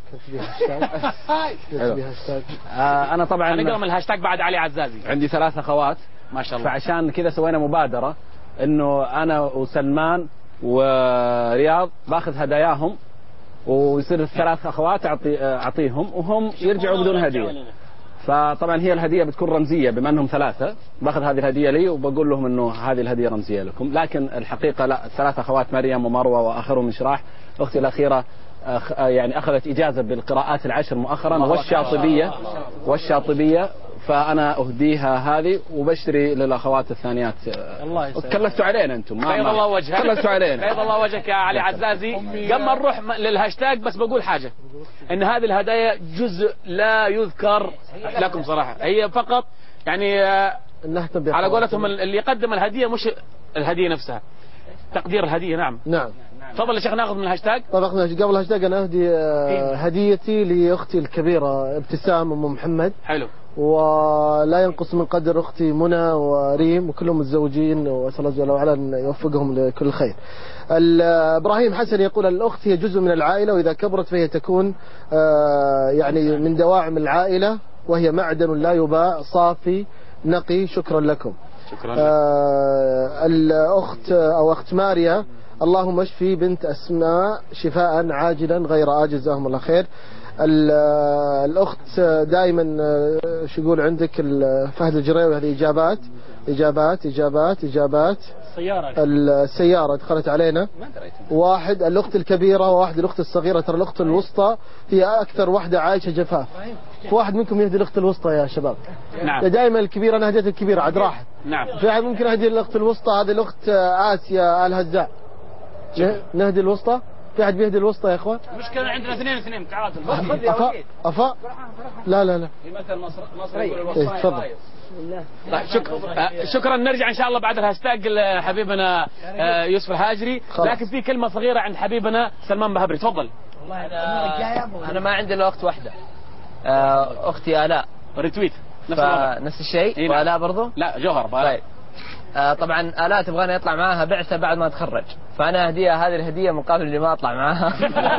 أنا طبعا نقرأ من الهاشتاج بعد علي عزازي. عندي 3 أخوات ما شاء الله. فعشان كذا سوينا مبادرة إنه أنا وسلمان ورياض باخذ هداياهم ويصير 3 أخوات أعطيهم وهم يرجعوا بدون هدية. فطبعا هي الهدية بتكون رمزية بما أنهم 3 باخذ هذه الهدية لي وبقول لهم إنه هذه الهدية رمزية لكم. لكن الحقيقة لا، 3 أخوات مريم ومروة وآخرهم إشراح. أختي الأخيرة يعني أخذت إجازة بالقراءات العشر مؤخرا والشاطبية فأنا أهديها هذه وبشتري للأخوات الثانيات. الله يسلمك. كلفتوا علينا أنتم. بيض الله وجهك. كلفتوا علينا. بيض الله وجهك يا علي عزازي. قبل ما نروح للهاشتاج بس بقول حاجة، إن هذه الهدايا جزء لا يذكر لكم صراحة، هي فقط يعني على قولتهم اللي يقدم الهدية مش الهدية نفسها، تقدير الهدية. نعم. تفضل يا شيخ ناخذ من الهاشتاج. طبعا قبل الهاشتاج انا اهدي هديتي لاختي الكبيره ابتسام ام محمد. حلو. ولا ينقص من قدر اختي منى وريم وكلهم متزوجين، واسال الله جل وعلا ان يوفقهم لكل خير. ابراهيم حسن يقول الاخت هي جزء من العائله، واذا كبرت فهي تكون يعني من دواعم العائله، وهي معدن لا يباع صافي نقي. شكرا لكم. شكرا. الاخت او اخت ماريا، اللهم اشفي بنت اسماء شفاء عاجلا غير آجل، جزاهم الله خير. الاخت دائما شو يقول عندك فهد الجريوي، هذه اجابات. السيارة دخلت علينا. واحد الاخت الكبيرة وواحد الاخت الصغيرة. ترى الاخت الوسطى هي اكثر واحدة عايشة جفاف. واحد منكم يهدي الاخت الوسطى يا شباب. نعم. دائما الكبيرة انا هديت الكبيرة عاد راحت. نعم. في احد ممكن اهدي الاخت الوسطى، هذه الاخت آسيا الهزاء. نهدي الوسطى. في احد بيهدي الوسطى يا اخوان؟ مشكلة عندنا 2 تعادل. أفا لا في مثل مصر يقول الوسطى. تفضل. طيب شكرا. نرجع ان شاء الله بعد الهاشتاج لحبيبنا يوسف الهاجري. لكن في كلمة صغيرة عند حبيبنا سلمان بهبري. تفضل. انا ما عندي الا اخت واحدة، اختي آلاء. ريتويت نفس الشيء. وآلاء برضو لا جوهر. طيب طبعا آلاء تبغاني اطلع معاها بعثة بعد ما اتخرج، فانا هذه الهدية مقابل اللي ما اطلع معاها.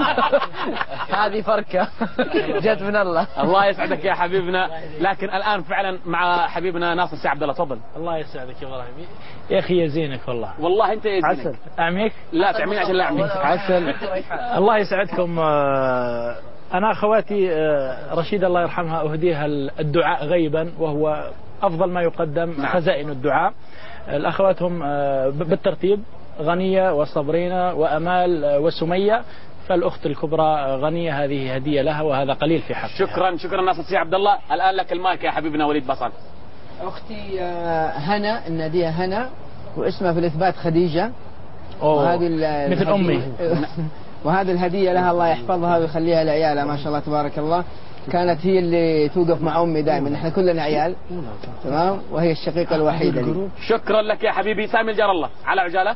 هذه فركة جت من الله. الله يسعدك يا حبيبنا. لكن الان فعلا مع حبيبنا ناصر سي عبد الله. تفضل. الله يسعدك يا ابراهيم. يا اخي يزينك والله انت يزينك. عسل. اعميك؟ لا تعمين عشان لا اعميك. عسل. الله يسعدكم. انا اخواتي رشيد الله يرحمها اهديها الدعاء غيبا، وهو افضل ما يقدم. خزائن الدعاء. الاخوات هم بالترتيب غنية وصبرينة وأمال وسمية، فالأخت الكبرى غنية هذه هدية لها، وهذا قليل في حقها. شكرا ناصر سي عبد الله. الآن لك المايك يا حبيبنا وليد بصل. أختي هنا، النادية هنا، واسمها في الإثبات خديجة. وهذه مثل أمي. وهذه الهدية لها، الله يحفظها ويخليها لعيالها ما شاء الله تبارك الله. كانت هي اللي توقف مع أمي دائما، نحن كلنا عيال تمام، وهي الشقيقة الوحيدة لي. شكرا لك يا حبيبي. سامي الجار الله على عجالة.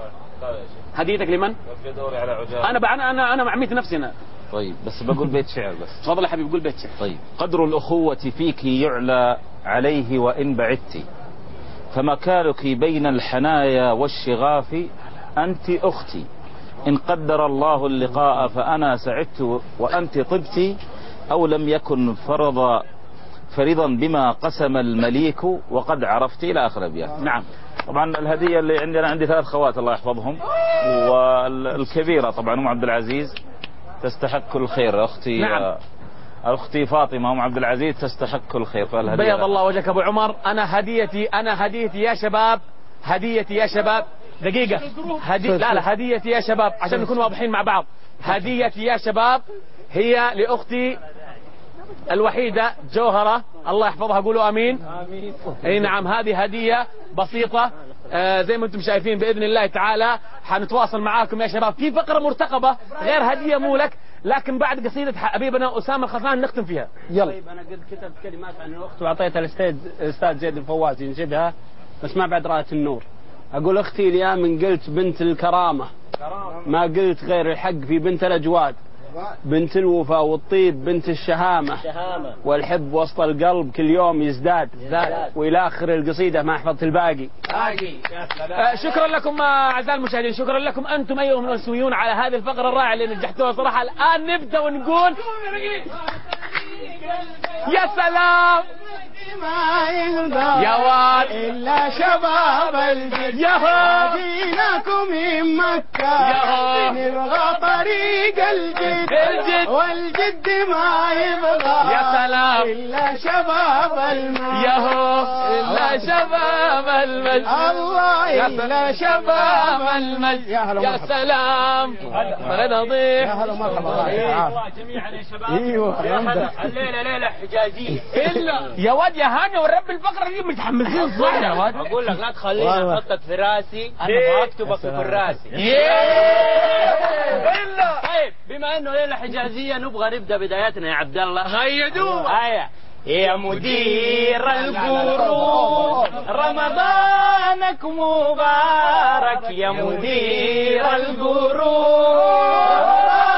هديتك لمن؟ دوري على عجالة. أنا مع عميت نفسي أنا. طيب بس بقول بيت شعر بس. تفضل يا حبيبي قول بيت شعر. طيب. قدر الأخوة فيك يعلى عليه وإن بعدت، فمكانك بين الحنايا والشغاف، أنت أختي إن قدر الله اللقاء فأنا سعدت، وأنت طبتي أو لم يكن فرضا بما قسم المليك وقد عرفت إلى آخر الأبيات. نعم. طبعا الهدية اللي عندي 3 خوات الله يحفظهم، والكبيرة طبعا أم عبد العزيز تستحق كل خير. أختي نعم. أختي فاطمة أم عبد العزيز تستحق كل خير. بيض الله وجهك أبو عمر. أنا هديتي يا شباب، هديتي يا شباب دقيقة. لا هديتي يا شباب عشان نكون واضحين مع بعض. هديتي يا شباب هي لأختي الوحيدة جوهرة، الله يحفظها. قولوا امين. اي نعم. هذه هدية بسيطة زي ما انتم شايفين. باذن الله تعالى حنتواصل معاكم يا شباب في فقرة مرتقبة غير هدية مو لك، لكن بعد قصيدة حبيبنا أسامة الخفان نختم فيها. يلا. طيب انا قد كتبت كلمات عن الاخت وعطيتها الاستاذ زيد الفوازي ينشدها، بس ما بعد رأت النور. اقول اختي اليوم من قلت بنت الكرامة، ما قلت غير الحق في بنت الاجواد. بنت الوفا والطيب بنت الشهامة والحب وسط القلب كل يوم يزداد وإلى آخر القصيدة ما حفظت الباقي. شكرا لكم أعزائي المشاهدين، شكرا لكم أنتم أيها المسؤولون على هذه الفقرة الرائعة اللي نجحتوها صراحة. الآن نبدأ ونقول يا سلام يا واد إلا شباب الجد جيناكم من مكة نبغى طريق الجد والجد ما يبغى يا سلام إلا شباب المجد إلا شباب المجد الله إلا شباب المجد. يا سلام من نضيف يا هلا مرحبا جميعا يا شباب. ايوه يا هلا الليله ليله حجازيه يا واد يا هاني والرب الفقره دي متحمسين صح يا واد. اقول لك لا تخليني احطك في راسي، انا بكتبك في كراسي. طيب بما انه ليله حجازيه نبغى نبدا بداياتنا يا عبد الله. غيدوها يا مدير القروض رمضانك مبارك يا مدير القروض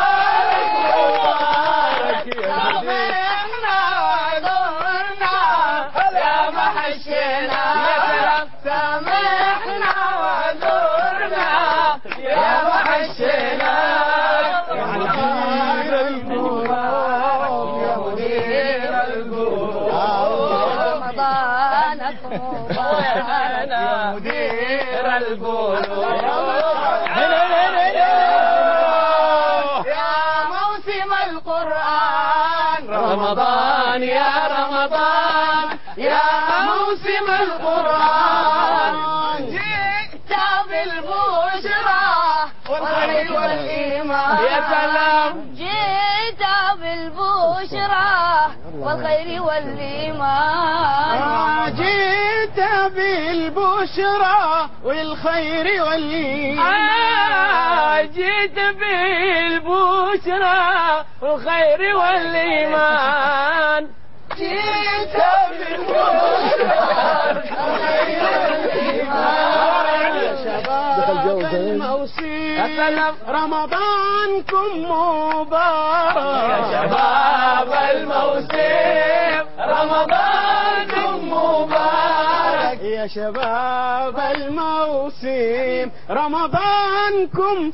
رمضان يا رمضان يا موسم القرآن جئت بالبشرى والخير والإيمان. يا سلام جئت بالبشرى والخير والإيمان. جئت بالبشرى والخير والإيمان. جئت بالبشرى والخير والإيمان. جئت بالبشرى والخير والإيمان. شباب الموسم رمضانكم مبارك يا شباب الموسم رمضانكم مبارك. يا شباب الموسم رمضانكم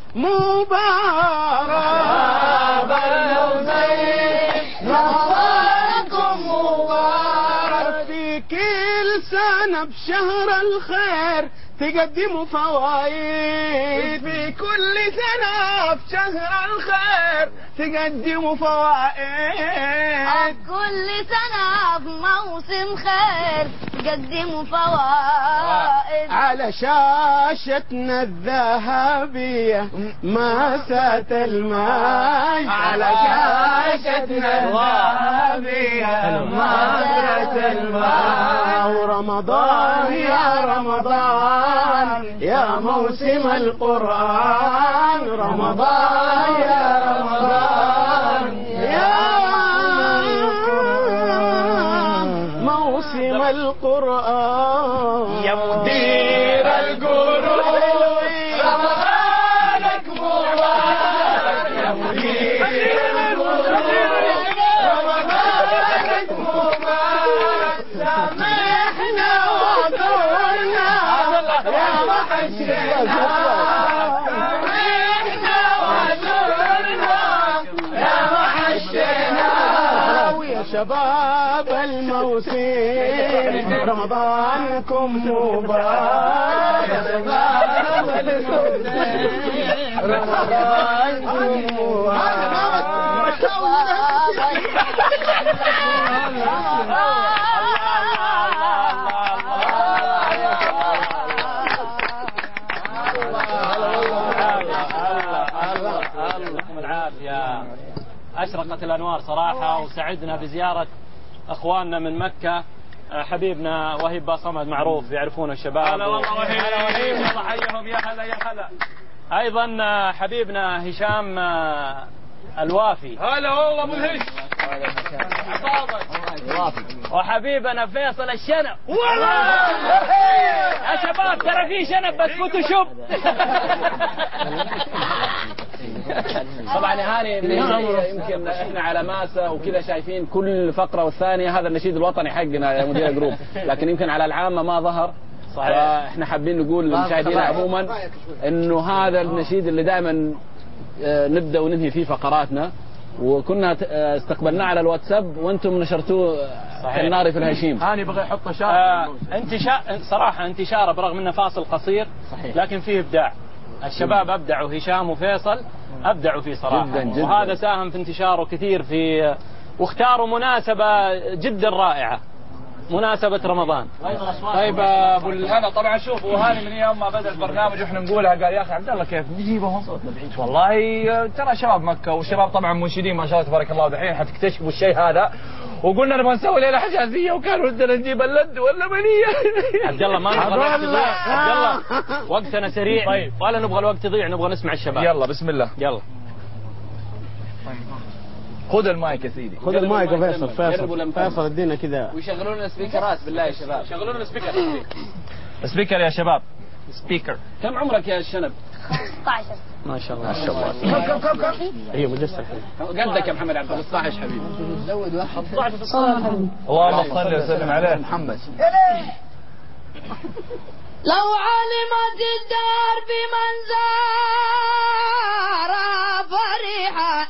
مبارك. رمضانكم مبارك. في كل سنة بشهر الخير تقدموا فوائد. في كل سنة بشهر الخير تقدموا فوائد. كل سنة بموسم خير تقدموا فوائد. على شاشتنا الذهبية ماسات الماي. على شاشتنا الذهبية ماسات الماي. ورمضان يا رمضان يا موسم القرآن. رمضان يا رمضان يا موسم القرآن. يا مدير القروض رمضانك مبارك يا مدير القروض رمضانك مبارك. سامحنا واعذرنا يا محشرنا. سامحنا واعذرنا يا محشرنا. ويا شباب الموسم رمضانكم مبارك. يا شباب الموسم رمضانكم مبارك. أشرقت الأنوار صراحة وسعدنا بزيارة أخواننا من مكة. حبيبنا وهيب باصمد معروف يعرفونه الشباب. هلا والله وهيب يلا حيهم يا هلا يا هلا. أيضا حبيبنا هشام الوافي. هلا والله مدهش. وحبيبنا فيصل الشنب. والله يا شباب ترى في شنب بس فوتوشوب. طبعا يا هاني يمكن احنا على ماسة وكذا شايفين كل فقرة والثانية هذا النشيد الوطني حقنا يا مدير الجروب، لكن يمكن على العامة ما ظهر. صحيح. احنا حابين نقول للمشاهدين عموما انه هذا النشيد اللي دائما نبدا وننهي فيه فقراتنا، وكنا استقبلناه على الواتساب وانتم نشرتوه كالنار في الهشيم. هاني بغى يحط شارة صراحة انتشاره برغم انه فاصل قصير لكن فيه ابداع. الشباب ابدعوا، هشام وفيصل ابدعوا فيه صراحة جداً جداً. وهذا ساهم في انتشاره كثير في، واختاروا مناسبة جدا رائعة، مناسبة رمضان. طيب ابو الهنا طبعا شوف، وهاني من يوم ما بدا البرنامج واحنا نقولها قال يا اخي عبد الله كيف نجيبهم؟ والله ترى شباب مكه والشباب طبعا منشدين ما شاء الله تبارك الله، ودحين حتكتشفوا الشيء هذا. وقلنا نبغى نسوي ليله حجازيه وكان ودنا نجيب اللد ولا منيه. عبد الله ما نبغى الوقت يضيع، عبد الله وقتنا سريع. طيب ولا نبغى الوقت يضيع، نبغى نسمع الشباب. يلا بسم الله. يلا خذ المايك يا سيدي. خذ المايك يا فيصل. فيصل ادينا كذا. ويشغلون لنا سبيكرات بالله يا شباب. شغلوا لنا سبيكر. سبيكر يا شباب. سبيكر. كم عمرك يا الشنب؟ 16. ما شاء الله. ما شاء الله. كم هي مجسر قدك يا محمد عبد 15 حبيبي. زود واحد. 15 في الصلاة. اللهم صل وسلم على محمد. لو علمت الدار بمن زار فرحا،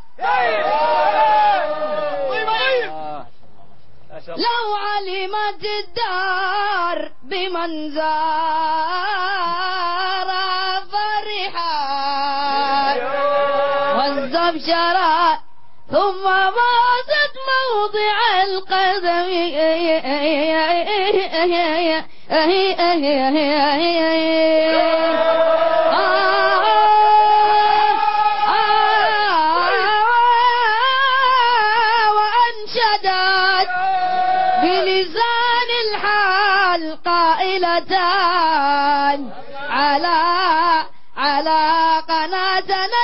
لو علمت الدار بمن زار فرحا، واستبشرت ثم باست موضع القدم، وأنشدت بلسان الحال قائلتان على قناتنا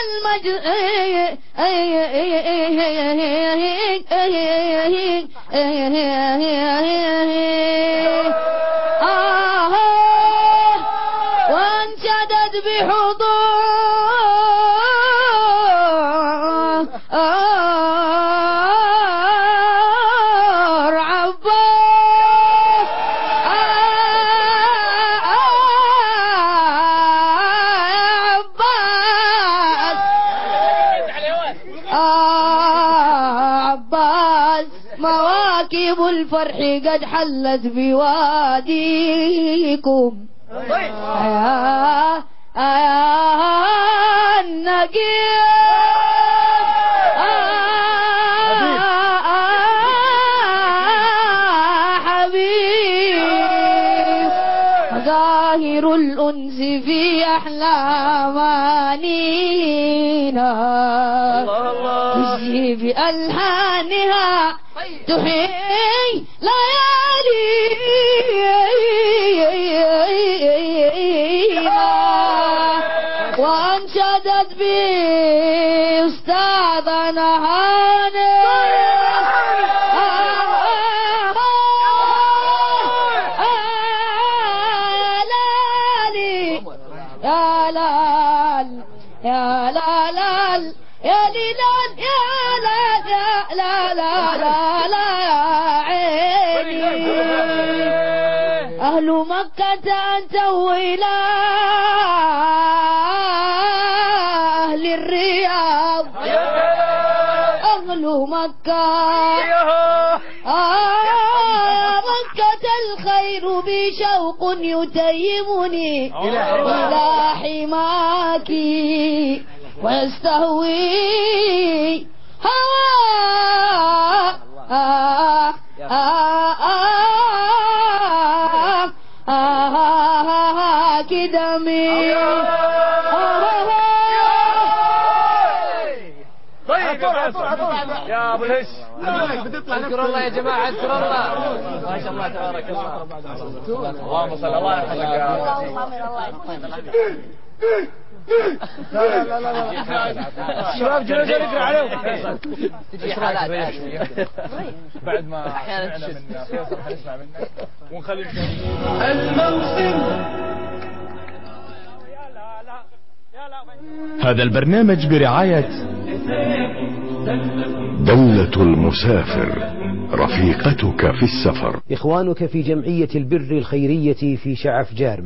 وانشدت بحضور عباس عباس مواكب الفرح قد حلت بواديكم، يا حبيب، ظاهر الأنس في أحلامانينا، تجي بألحانها تحيي ليالينا، وأنشدت بأستاذنا هاني يا لال يا لال يا ليلان يا لال يا لا لا عيني، أهل مكة أنتوا إلى أهل الرياض، أهل مكة مكة الخير بشوق يتيمني إلى حماك ويستهوي هواك دمي. طيب يا ابو الهش، اذكروا الله يا جماعه، اذكروا الله. ما شاء الله تبارك الله. اللهم صل الله يحفظك يا لا الشباب جلسوا يقرا عليهم. تجي حالات بعد ما سمعنا من فيصل حنسمع منك ونخلي الموسم هذا البرنامج برعاية دلة المسافر، رفيقتك في السفر. إخوانك في جمعية البر الخيرية في شعف جارم.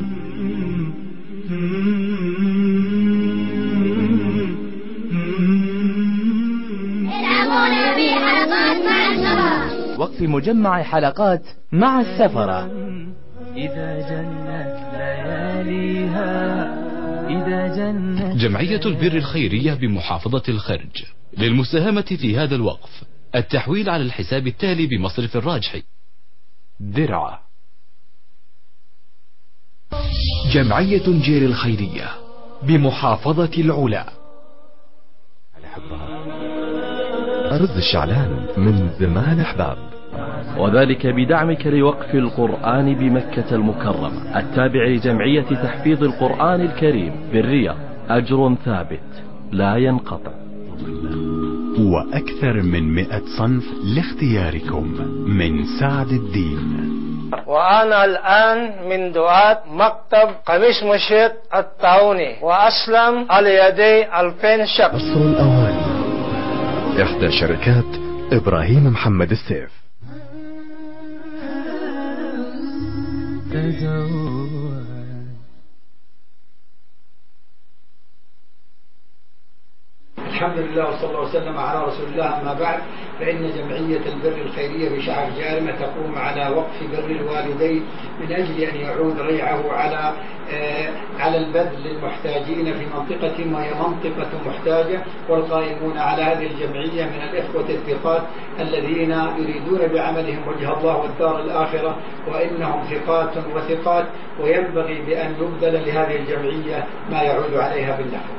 وقف مجمع حلقات مع السفرة. إذا جنت لياليها إذا جنت. جمعية البر الخيرية بمحافظة الخرج للمساهمة في هذا الوقف التحويل على الحساب التالي بمصرف الراجحي. درعا. جمعية جير الخيرية بمحافظة العلا. أرز الشعلان من زمان أحباب، وذلك بدعمك لوقف القرآن بمكة المكرمة التابع لجمعية تحفيظ القرآن الكريم بالرياض. أجر ثابت لا ينقطع، وأكثر من 100 صنف لاختياركم من سعد الدين. وأنا الآن من دعاة مكتب قميص مشيط الطاعوني، وأسلم على يدي 2000 شخص. قصر الأواني، إحدى شركات إبراهيم محمد السيف. الحمد لله وصلى الله وسلم على رسول الله. أما بعد، فإن جمعية البر الخيرية بشعف جارمة تقوم على وقف بر الوالدين من أجل أن يعود ريعه على البذل للمحتاجين في منطقة وهي منطقة محتاجة. والقائمون على هذه الجمعية من الإخوة الثقات الذين يريدون بعملهم وجه الله والدار الآخرة، وإنهم ثقات وثقات، وينبغي بأن يبذل لهذه الجمعية ما يعود عليها بالنفع.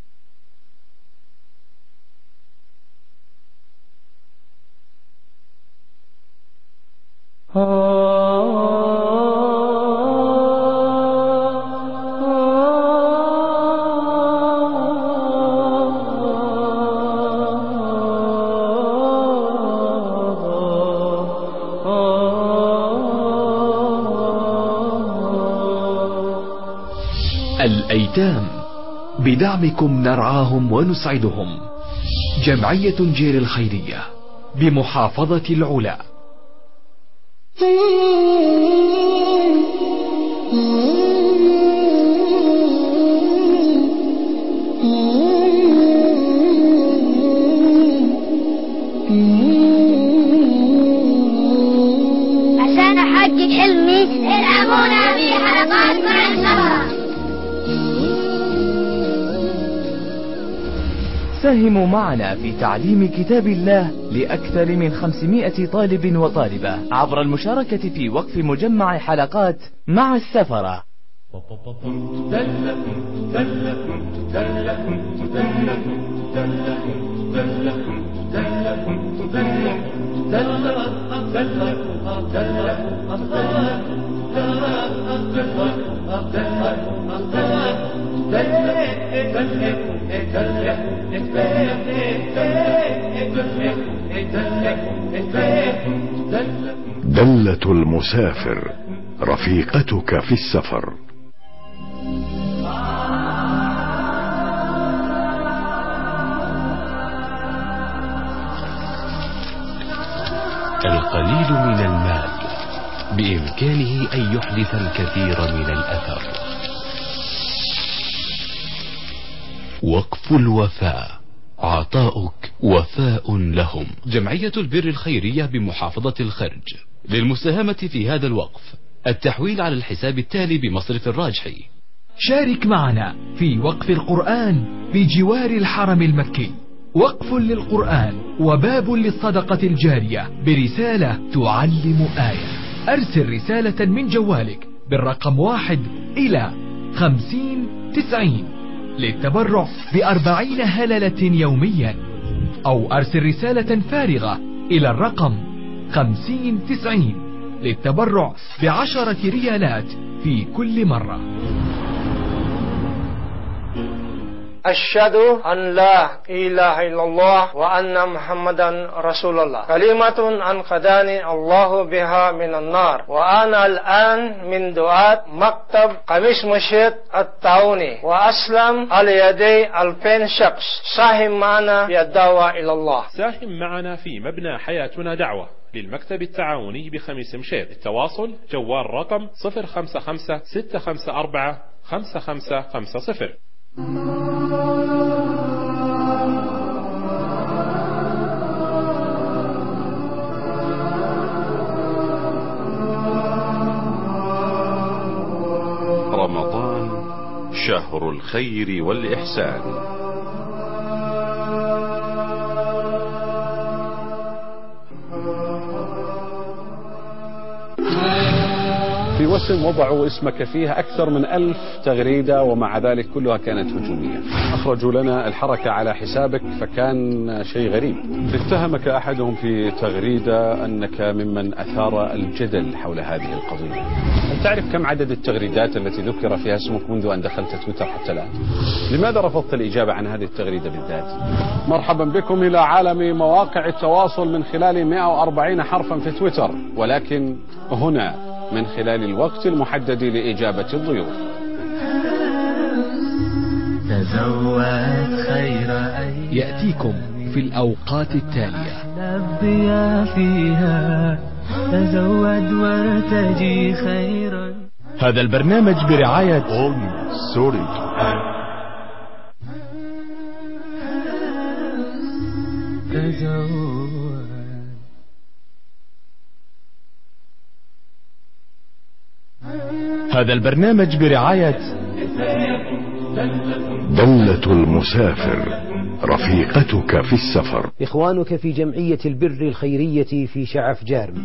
الأيتام بدعمكم نرعاهم ونسعدهم. جمعية جير الخيرية بمحافظة العلا. عشان أحقق حلمي ادعمونا في حلقات مع السفرة. ساهموا معنا في تعليم كتاب الله لأكثر من 500 طالب وطالبة عبر المشاركة في وقف مجمع حلقات مع السفرة. دلة المسافر، رفيقتك في السفر. القليل من المال بإمكانه أن يحدث الكثير من الأثر. وقف الوفاء، عطاؤك وفاء لهم. جمعية البر الخيرية بمحافظة الخرج للمساهمة في هذا الوقف التحويل على الحساب التالي بمصرف الراجحي. شارك معنا في وقف القرآن بجوار الحرم المكي. وقف للقرآن وباب للصدقة الجارية برسالة تعلم آية. أرسل رسالة من جوالك بالرقم 1 إلى 5090 للتبرع ب40 هللة يوميا، أو أرسل رسالة فارغة إلى الرقم 5090 للتبرع ب10 ريالات في كل مرة. أشهد أن لا إله إلا الله وأن محمدا رسول الله كلمة أنقذني الله بها من النار وأنا الآن من دعاة مكتب قميص مشيط التعاوني وأسلم على يدي 2000 شخص ساهم معنا في الدعوة إلى الله. ساهم معنا في مبنى حياتنا دعوة للمكتب التعاوني بخميس مشيط. التواصل جوال رقم 055 654 5550. رمضان شهر الخير والإحسان. في وسم وضعوا اسمك فيها أكثر من 1000 تغريدة ومع ذلك كلها كانت هجومية. أخرجوا لنا الحركة على حسابك فكان شيء غريب. اتهمك أحدهم في تغريدة أنك ممن أثار الجدل حول هذه القضية. هل تعرف كم عدد التغريدات التي ذكر فيها اسمك منذ أن دخلت تويتر حتى الآن؟ لماذا رفضت الإجابة عن هذه التغريدة بالذات؟ مرحبا بكم إلى عالم مواقع التواصل من خلال 140 حرفا في تويتر، ولكن هنا من خلال الوقت المحدد لإجابة الضيوف. تزود خير يأتيكم في الأوقات التالية. الضياء فيها تزود وارتجي خيرا. هذا البرنامج برعاية سوري. هذا البرنامج برعاية ضلة المسافر رفيقتك في السفر. إخوانك في جمعية البر الخيرية في شعف جارم.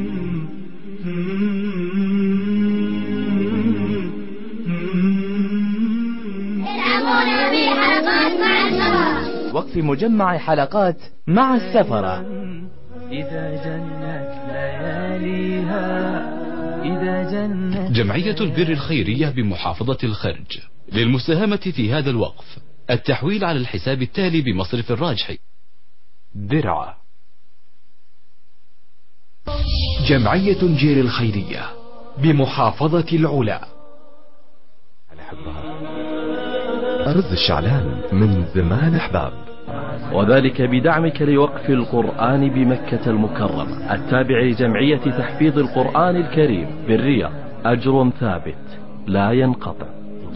ادعمونا في حلقات مع السفر. وقف مجمع حلقات مع السفرة. إذا جنت لياليها إذا جنت. جمعية البر الخيرية بمحافظة الخرج للمساهمة في هذا الوقف التحويل على الحساب التالي بمصرف الراجحي. درعا. جمعية جير الخيرية بمحافظة العلا. أرز الشعلان من زمان أحباب، وذلك بدعمك لوقف القرآن بمكة المكرمة التابع لجمعية تحفيظ القرآن الكريم بالرياض. أجر ثابت لا ينقطع.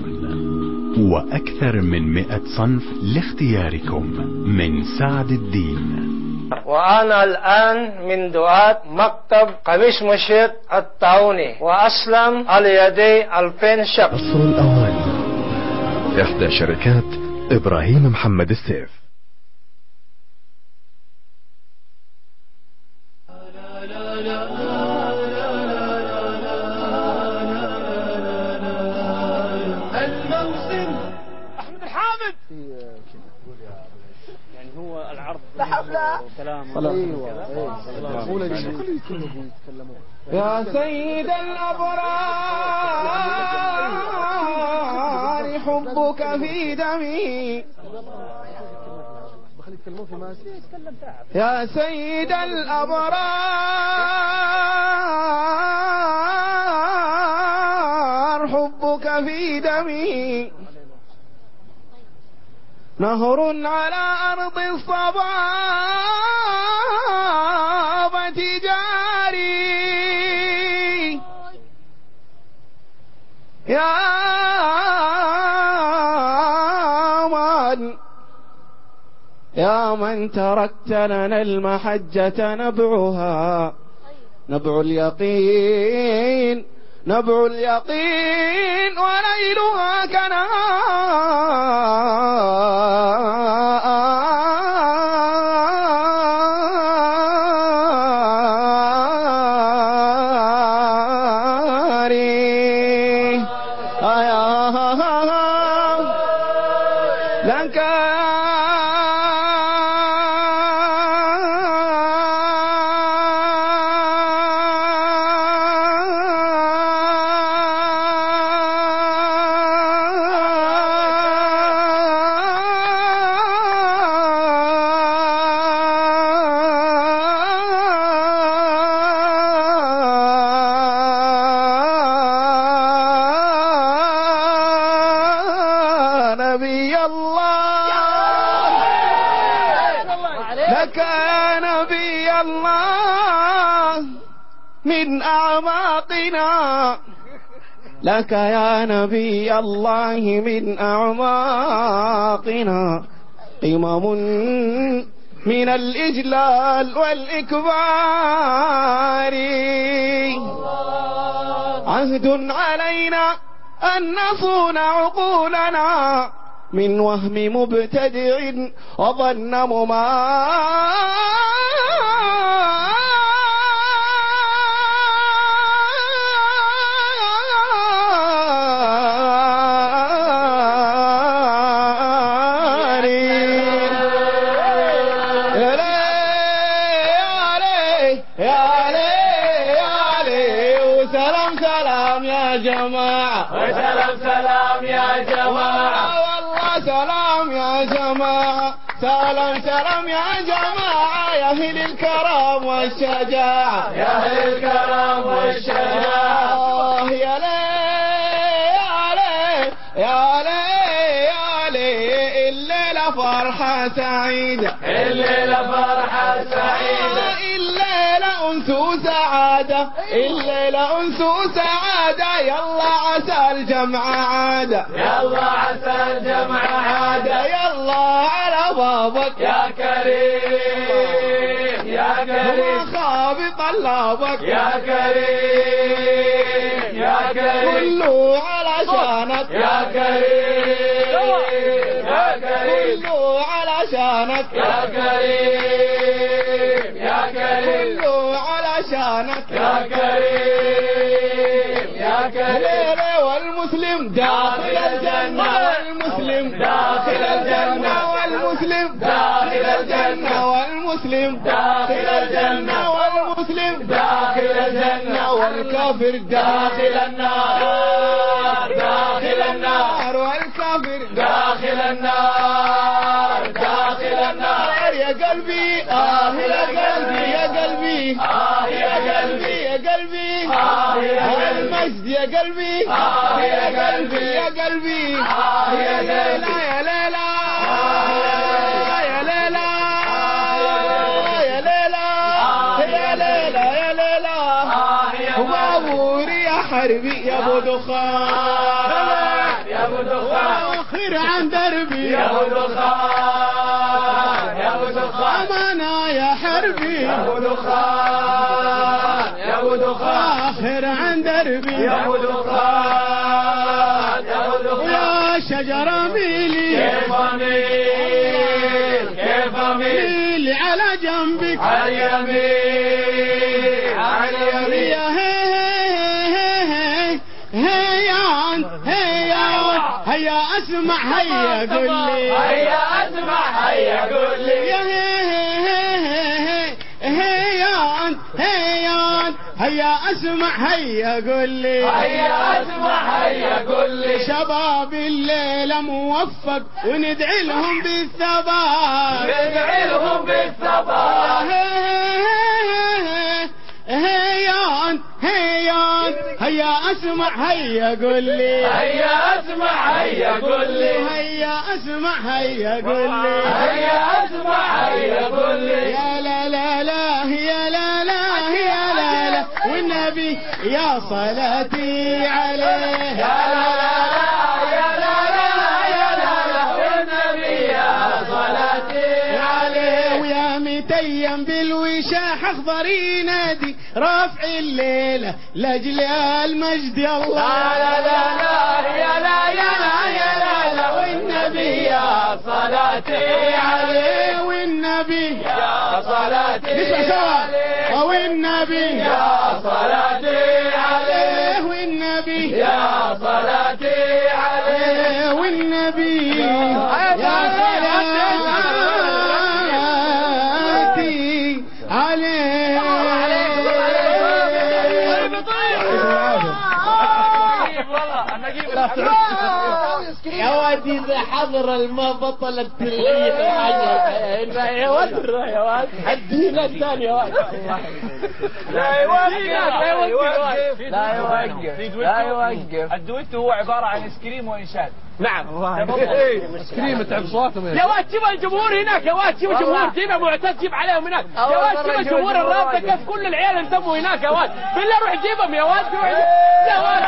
وأكثر من 100 صنف لاختياركم من سعد الدين. وأنا الآن من دعاة مكتب قميص مشيط التعاوني وأسلم على يدي 2000 شخص. قصر الأواني. إحدى شركات إبراهيم محمد السيف. الموسم أحمد الحامد. يعني هو العرض وكلام يا سيد الأبرار حبك في دمي. يا سيد الأبرار حبك في دمي. نهر على أرض الصبابة جاري. يا من تركت لنا المحجة نبعها نبع اليقين نبع اليقين وليلها كناري. لك لك يا نبي الله من أعماقنا، لك يا نبي الله من أعماقنا قمم من الإجلال والإكبار. عهد علينا أن نصون عقولنا من وهم مبتدع وظن سلام يا جماعة، سلام يا جماعة، والله سلام يا جماعة، سلام يا جماعة، يا أهل الكرم والشجاعة، يا أهل الكرم والشجاعة. يا لي يا لي يا لي يا لي، الليلة فرحة سعيدة، الليلة فرحة سعيدة، الليلة أنس وسعادة، الليلة أنس وسعادة، يلا عسى الجمع عادة، يلا عسى الجمع عادة، يلا على بابك يا كريم يا كريم، خاب طلابك يا كريم يا كريم، كله على شانك يا كريم يا كريم، كله على شانك يا كريم يا كريم، كله على شانك يا كريم يا كريم. والمسلم داخل الجنة، والمسلم داخل الجنة، والمسلم داخل الجنة، والمسلم داخل الجنة، والمسلم داخل الجنة، والكافر داخل النار، داخل النار، والكافر داخل النار، داخل النار. يا قلبي يا قلبي يا قلبي يا قلبي يا قلبي يا المجد يا قلبي يا قلبي يا قلبي يا ليلى يا ليلى يا ليلى يا ليلى يا ليلى يا ليلى، وابوري يا حربي يا ابو دخان يا ابو دخان، واخر عن دربي يا ابو دخان يا ابو دخان، امانه يا حربي يا ابو دخان يا ابو دخان، اخر عن دربي يا ابو دخان يا ابو دخان، يا شجره ميلي كيف اميل كيف اميل، ميلي على جنبك على اليمين على اليمين، يا هيا هيا اسمع هيا قل لي، هيا اسمع هيا قل لي، يا هيا اسمع هيا قل لي، هيا اسمع هيا قل لي، شباب الليلة موفق وندعي لهم بالثبات، ندعي لهم بالثبات. هيا اسمع هيا قل لي، هيا اسمع هيا قل لي، هيا اسمع هيا قل لي، هيا اسمع هيا قل لي، يا لا لا لا يا لا لا يا لا لا، والنبي يا صلاتي عليه، يا لا لا يا لا لا يا لا لا، والنبي يا صلاتي عليه، ويا متيم بالوشاح اخضري نادي رافع الليلة لاجل المجد يا الله، لا لا لا يا لا يا لا يا لا لا، والنبي يا صلاتي عليه، والنبي يا صلاتي عليه، والنبي يا صلاتي عليه، والنبي يا صلاتي عليه، والنبي يا صلاتي عليه. والله انا اجيب يا واد إذا حضر الماء بطلت تلقيه الحاجة يا واد يا واد ادينا الثاني يا واد. لا يوقف لا يوقف لا يوقف. الدويتو هو عبارة عن اسكريم وإنشاد. نعم اسكريم تعب صوتهم يا واد شوف الجمهور هناك يا واد شوف الجمهور جيب معتز جيب عليهم هناك يا واد شوف الجمهور الرابطة كيف كل العيال انتموا هناك يا واد بالله روح جيبهم يا واد يا واد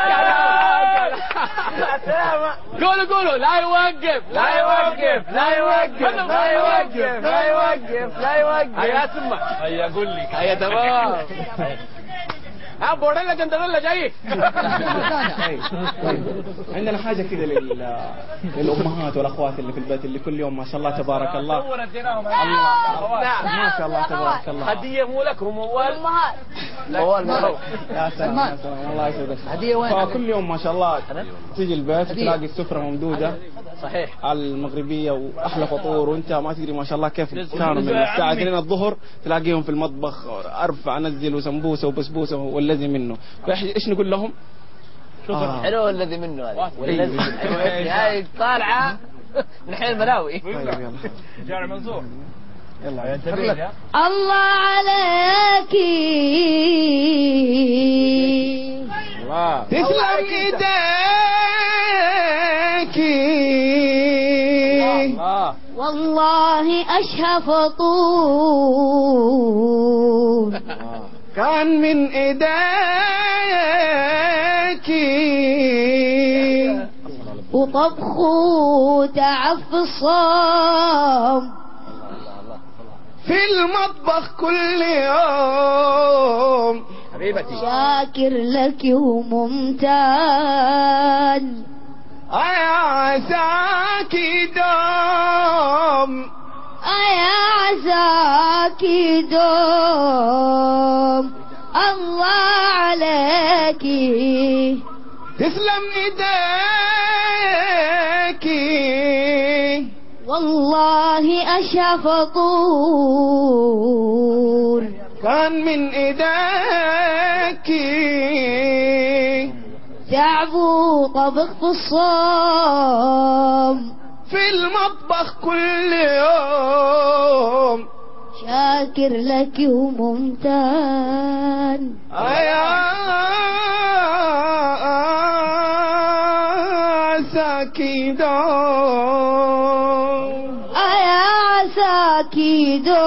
قولوا لا يوقف لا يوقف لا يوقف لا يوقف لا يوقف لا يوقف. هيا اسمع هيا قول لي هيا تمام بوريلا جندريلا جاي. عندنا حاجة كده للأمهات والأخوات اللي في البيت اللي كل يوم ما شاء الله تبارك الله ما شاء الله تبارك الله. هدية مو لك هم أمهات يا سلام الله يسعدك. هدية وين؟ فكل يوم ما شاء الله تيجي البيت تلاقي السفرة ممدودة صحيح على المغربية وأحلى فطور وأنت ما تدري ما شاء الله كيف كانوا من الساعة 2 الظهر تلاقيهم في المطبخ أرفع أنزل وسمبوسة وبسبوسة والذي منه. فإيش نقول لهم؟ حلو الذي منه هذا والذي هاي طالعة من حين الملاوي. جارع منصور يلا الله عليك تسلم ايديك والله اشهى فطور كان من ايديك وطبخه تعب الصام في المطبخ كل يوم حبيبتي شاكر لك وممتن يا عساك دوم يا عساك دوم الله عليك تسلم ايديك والله اشهى فطور كان من ايديك تعب وطبخ في الصوم في المطبخ كل يوم شاكر لك وممتن يا ساكيدو يا ساكيدو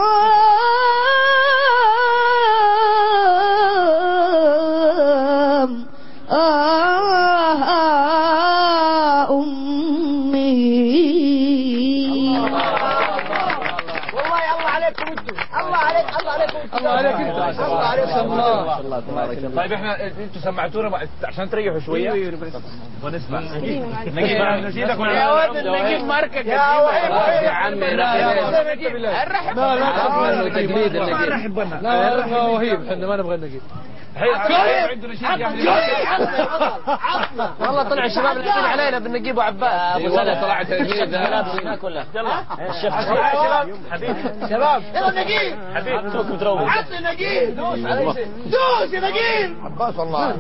طيب احنا انتوا سمعتونا عشان تريحوا شويه ونسمع نجيب نسيبك يا ولد نجيب ماركه يا عمي نجيب الرحب لا تقليد الرحب لا وهيب احنا ما نبغى نجيب والله طلع الشباب اللي علينا بنجيب عباس ابو سنه طلعت تلميذ هناك ولا يلا الشيخ حبيبي شباب يلا نجيب حبيبي توك متروج عطني نجيب دوس يا نجيب عباس والله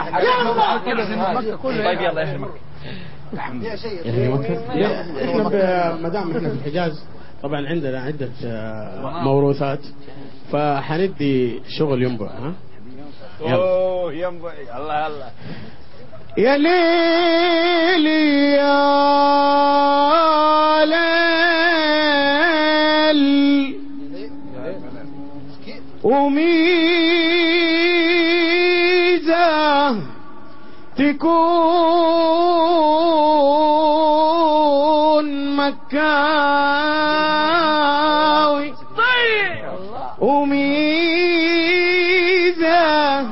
طيب يلا يهمك يا شيخ ما دام احنا في الحجاز طبعا عندنا عدة موروثات فحندي شغل ينبع ها اوه ينبع الله الله يا ليلي يا ليل وميزة تكون مكاوي وميزة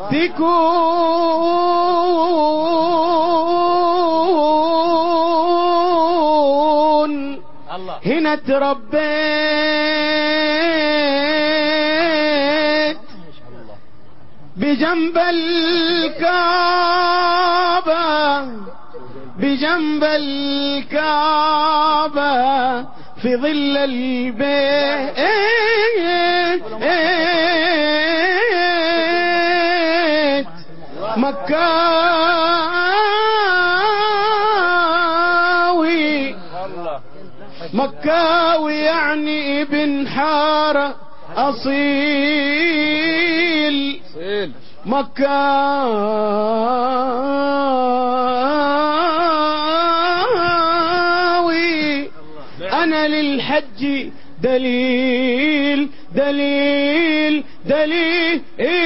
تكون هنا تربيت بجنب الكعبة بجنب الكعبة في ظل البيت مكة مكاوي يعني ابن حارة أصيل مكاوي أنا للحج دليل دليل دليل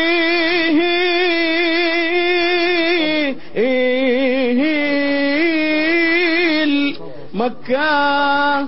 مكاوي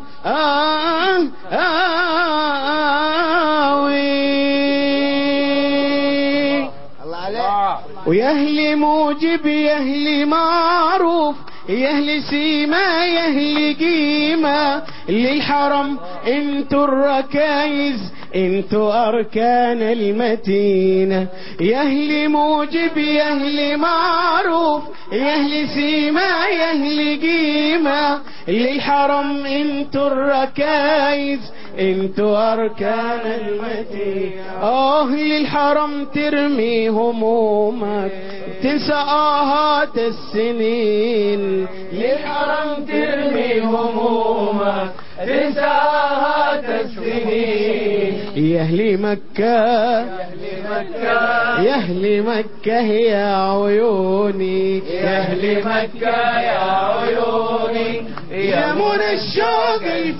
ويهلي موجب يهلي معروف يهلي سيما يهلي قيمة للحرم انتو الركايز انتو اركان المتينة يهلي موجب يهلي معروف يهلي سيما يهلي قيمة للحرم انتو الركايز انتو اركان المتينة للحرم ترمي همومك تنسى آهات السنين للحرم ترمي همومك تنسى آهات السنين يا أهل مكة يا أهل مكة يا عيوني يا أهل مكة يا عيوني يا منى الشوق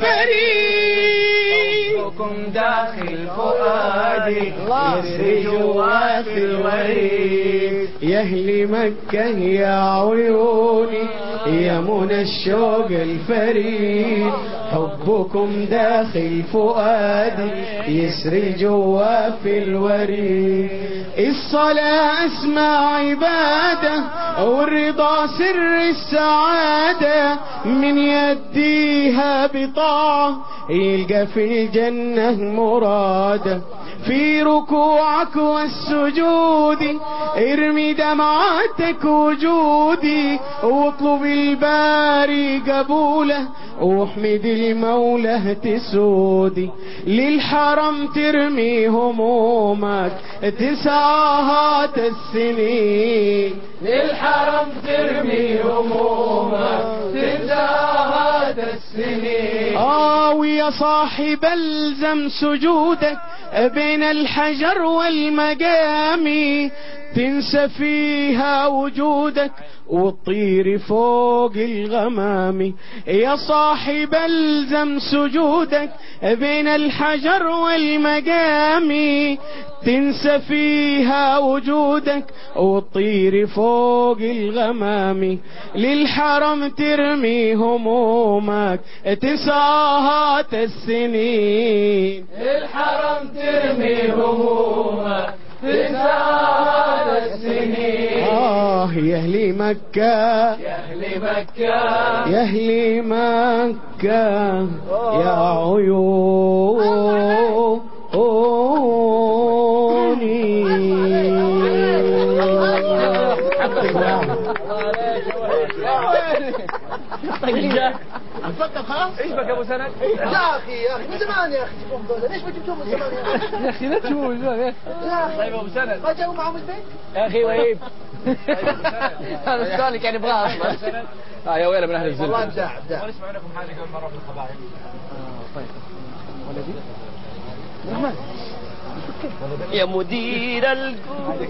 الفريد حبكم داخل فؤادي يسري جوا في الوريد يا أهل مكة يا عيوني يا منى الشوق الفريد حبكم داخل فؤادي يسري جوا في الوريد الصلاة اسمع عبادة والرضا سر السعادة من يديها بطاعة يلقى في الجنة مرادة في ركوعك والسجود ارمي دمعاتك وجودي واطلب الباري قبوله واحمد المولى تسودي للحرم ترمي همومك تنسى آهات السنين للحرم ترمي همومك تنسى آهات السنين ويا صاحب الزم سجودك بين الحجر والمقام تنسى فيها وجودك وتطير فوق الغمام يا صاحب الزم سجودك بين الحجر والمقام تنسى فيها وجودك وتطير فوق الغمام للحرم ترمي همومك تنسى آهات السنين للحرم ترمي همومك تنسى آهات السنين يا أهل مكة يا أهل مكة يا أهل مكة يا عيوني نفكر خلاص؟ ايش بك ابو سند؟ لا اخي يا اخي من زمان يا اخي جبتوهم دول ليش ما جبتوهم من زمان يا اخي لا تشوفوا يا اخي طيب ابو سند ما جابوا معهم البيت؟ يا اخي وهيب هذا السؤال كان يبغاه اصلا يا ويله من اهل الزلمه والله ابداع ابداع نسمع لكم حاجه قبل ما نروح للقبائل طيب ولدي رحمن يا مدير القوم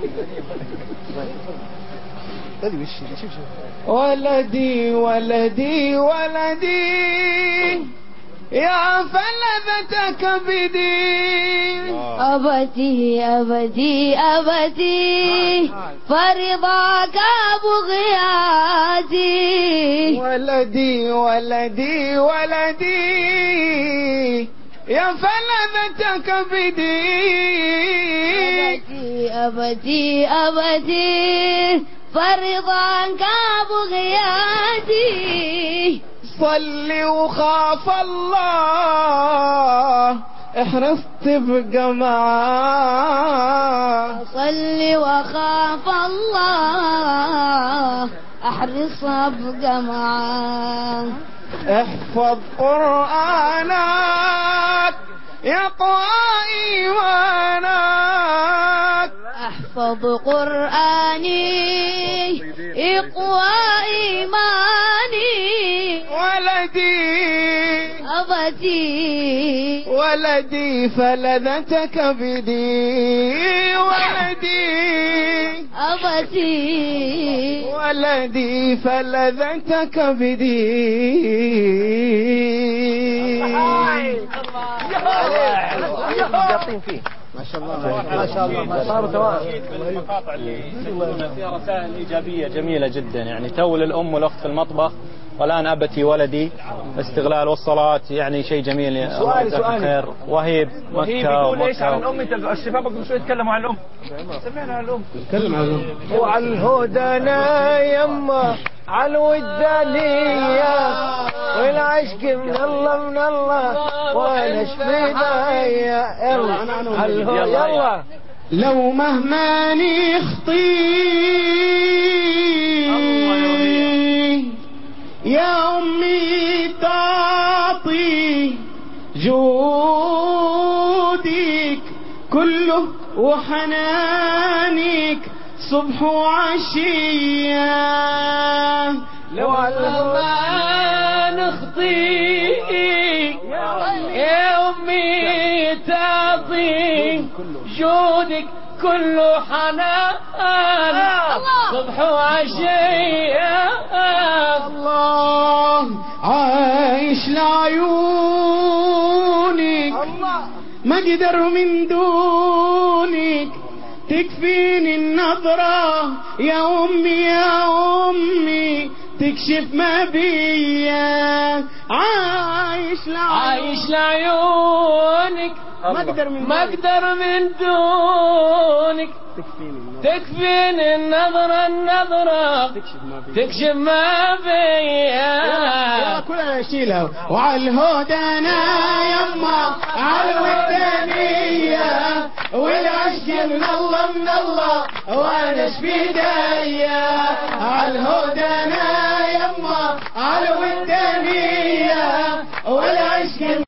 ولدي ولدي ولدي يا فلذة كبدي أبتي أبتي أبتي فرضاك بغياتي ولدي ولدي ولدي يا فلذة كبدي أبتي أبتي أبتي فرضاك بغياتي صل وخاف الله احرص تبقى معاه صل وخاف الله احرص ابقى معاه احفظ قرآنك يقوى إيمانك احفظ قرآني يقوى إيماني ولدي أبتي ولدي فلذتك بدي ولدي أبتي ولدي فلذتك بدي ما شاء الله ما شاء الله صاروا تمام. المقاطع اللي فيها رسائل إيجابية جميلة جدا، يعني تول الأم والأخت في المطبخ والآن أبتي ولدي استغلال والصلاة، يعني شيء جميل. سؤالي وهيب يقول ايش عن الأم؟ انت الشباب قبل شوي يتكلموا عن الأم. سمعنا عن الأم. تكلم عن الأم. وعلى الهدى يما على الودانية والعشق من الله وانا شفينا يلا لو مهما نخطي يا أمي تعطي جودك كله وحنانك صبح وعشية لو ما نخطي يا أمي تعطي جودك كله حنان صبح وعشية الله عايش لعيونك ما قدر من دونك تكفيني النظرة يا أمي تكشف ما بيا عايش لعيونك ما اقدر من دونك تكفيني النظرة تكشف ما بيا كلنا نشيلها. وعلى الهدى انا يما على الودانية والعشق من الله وانا شبيدايا على الهدى انا يما على الودانية والعشق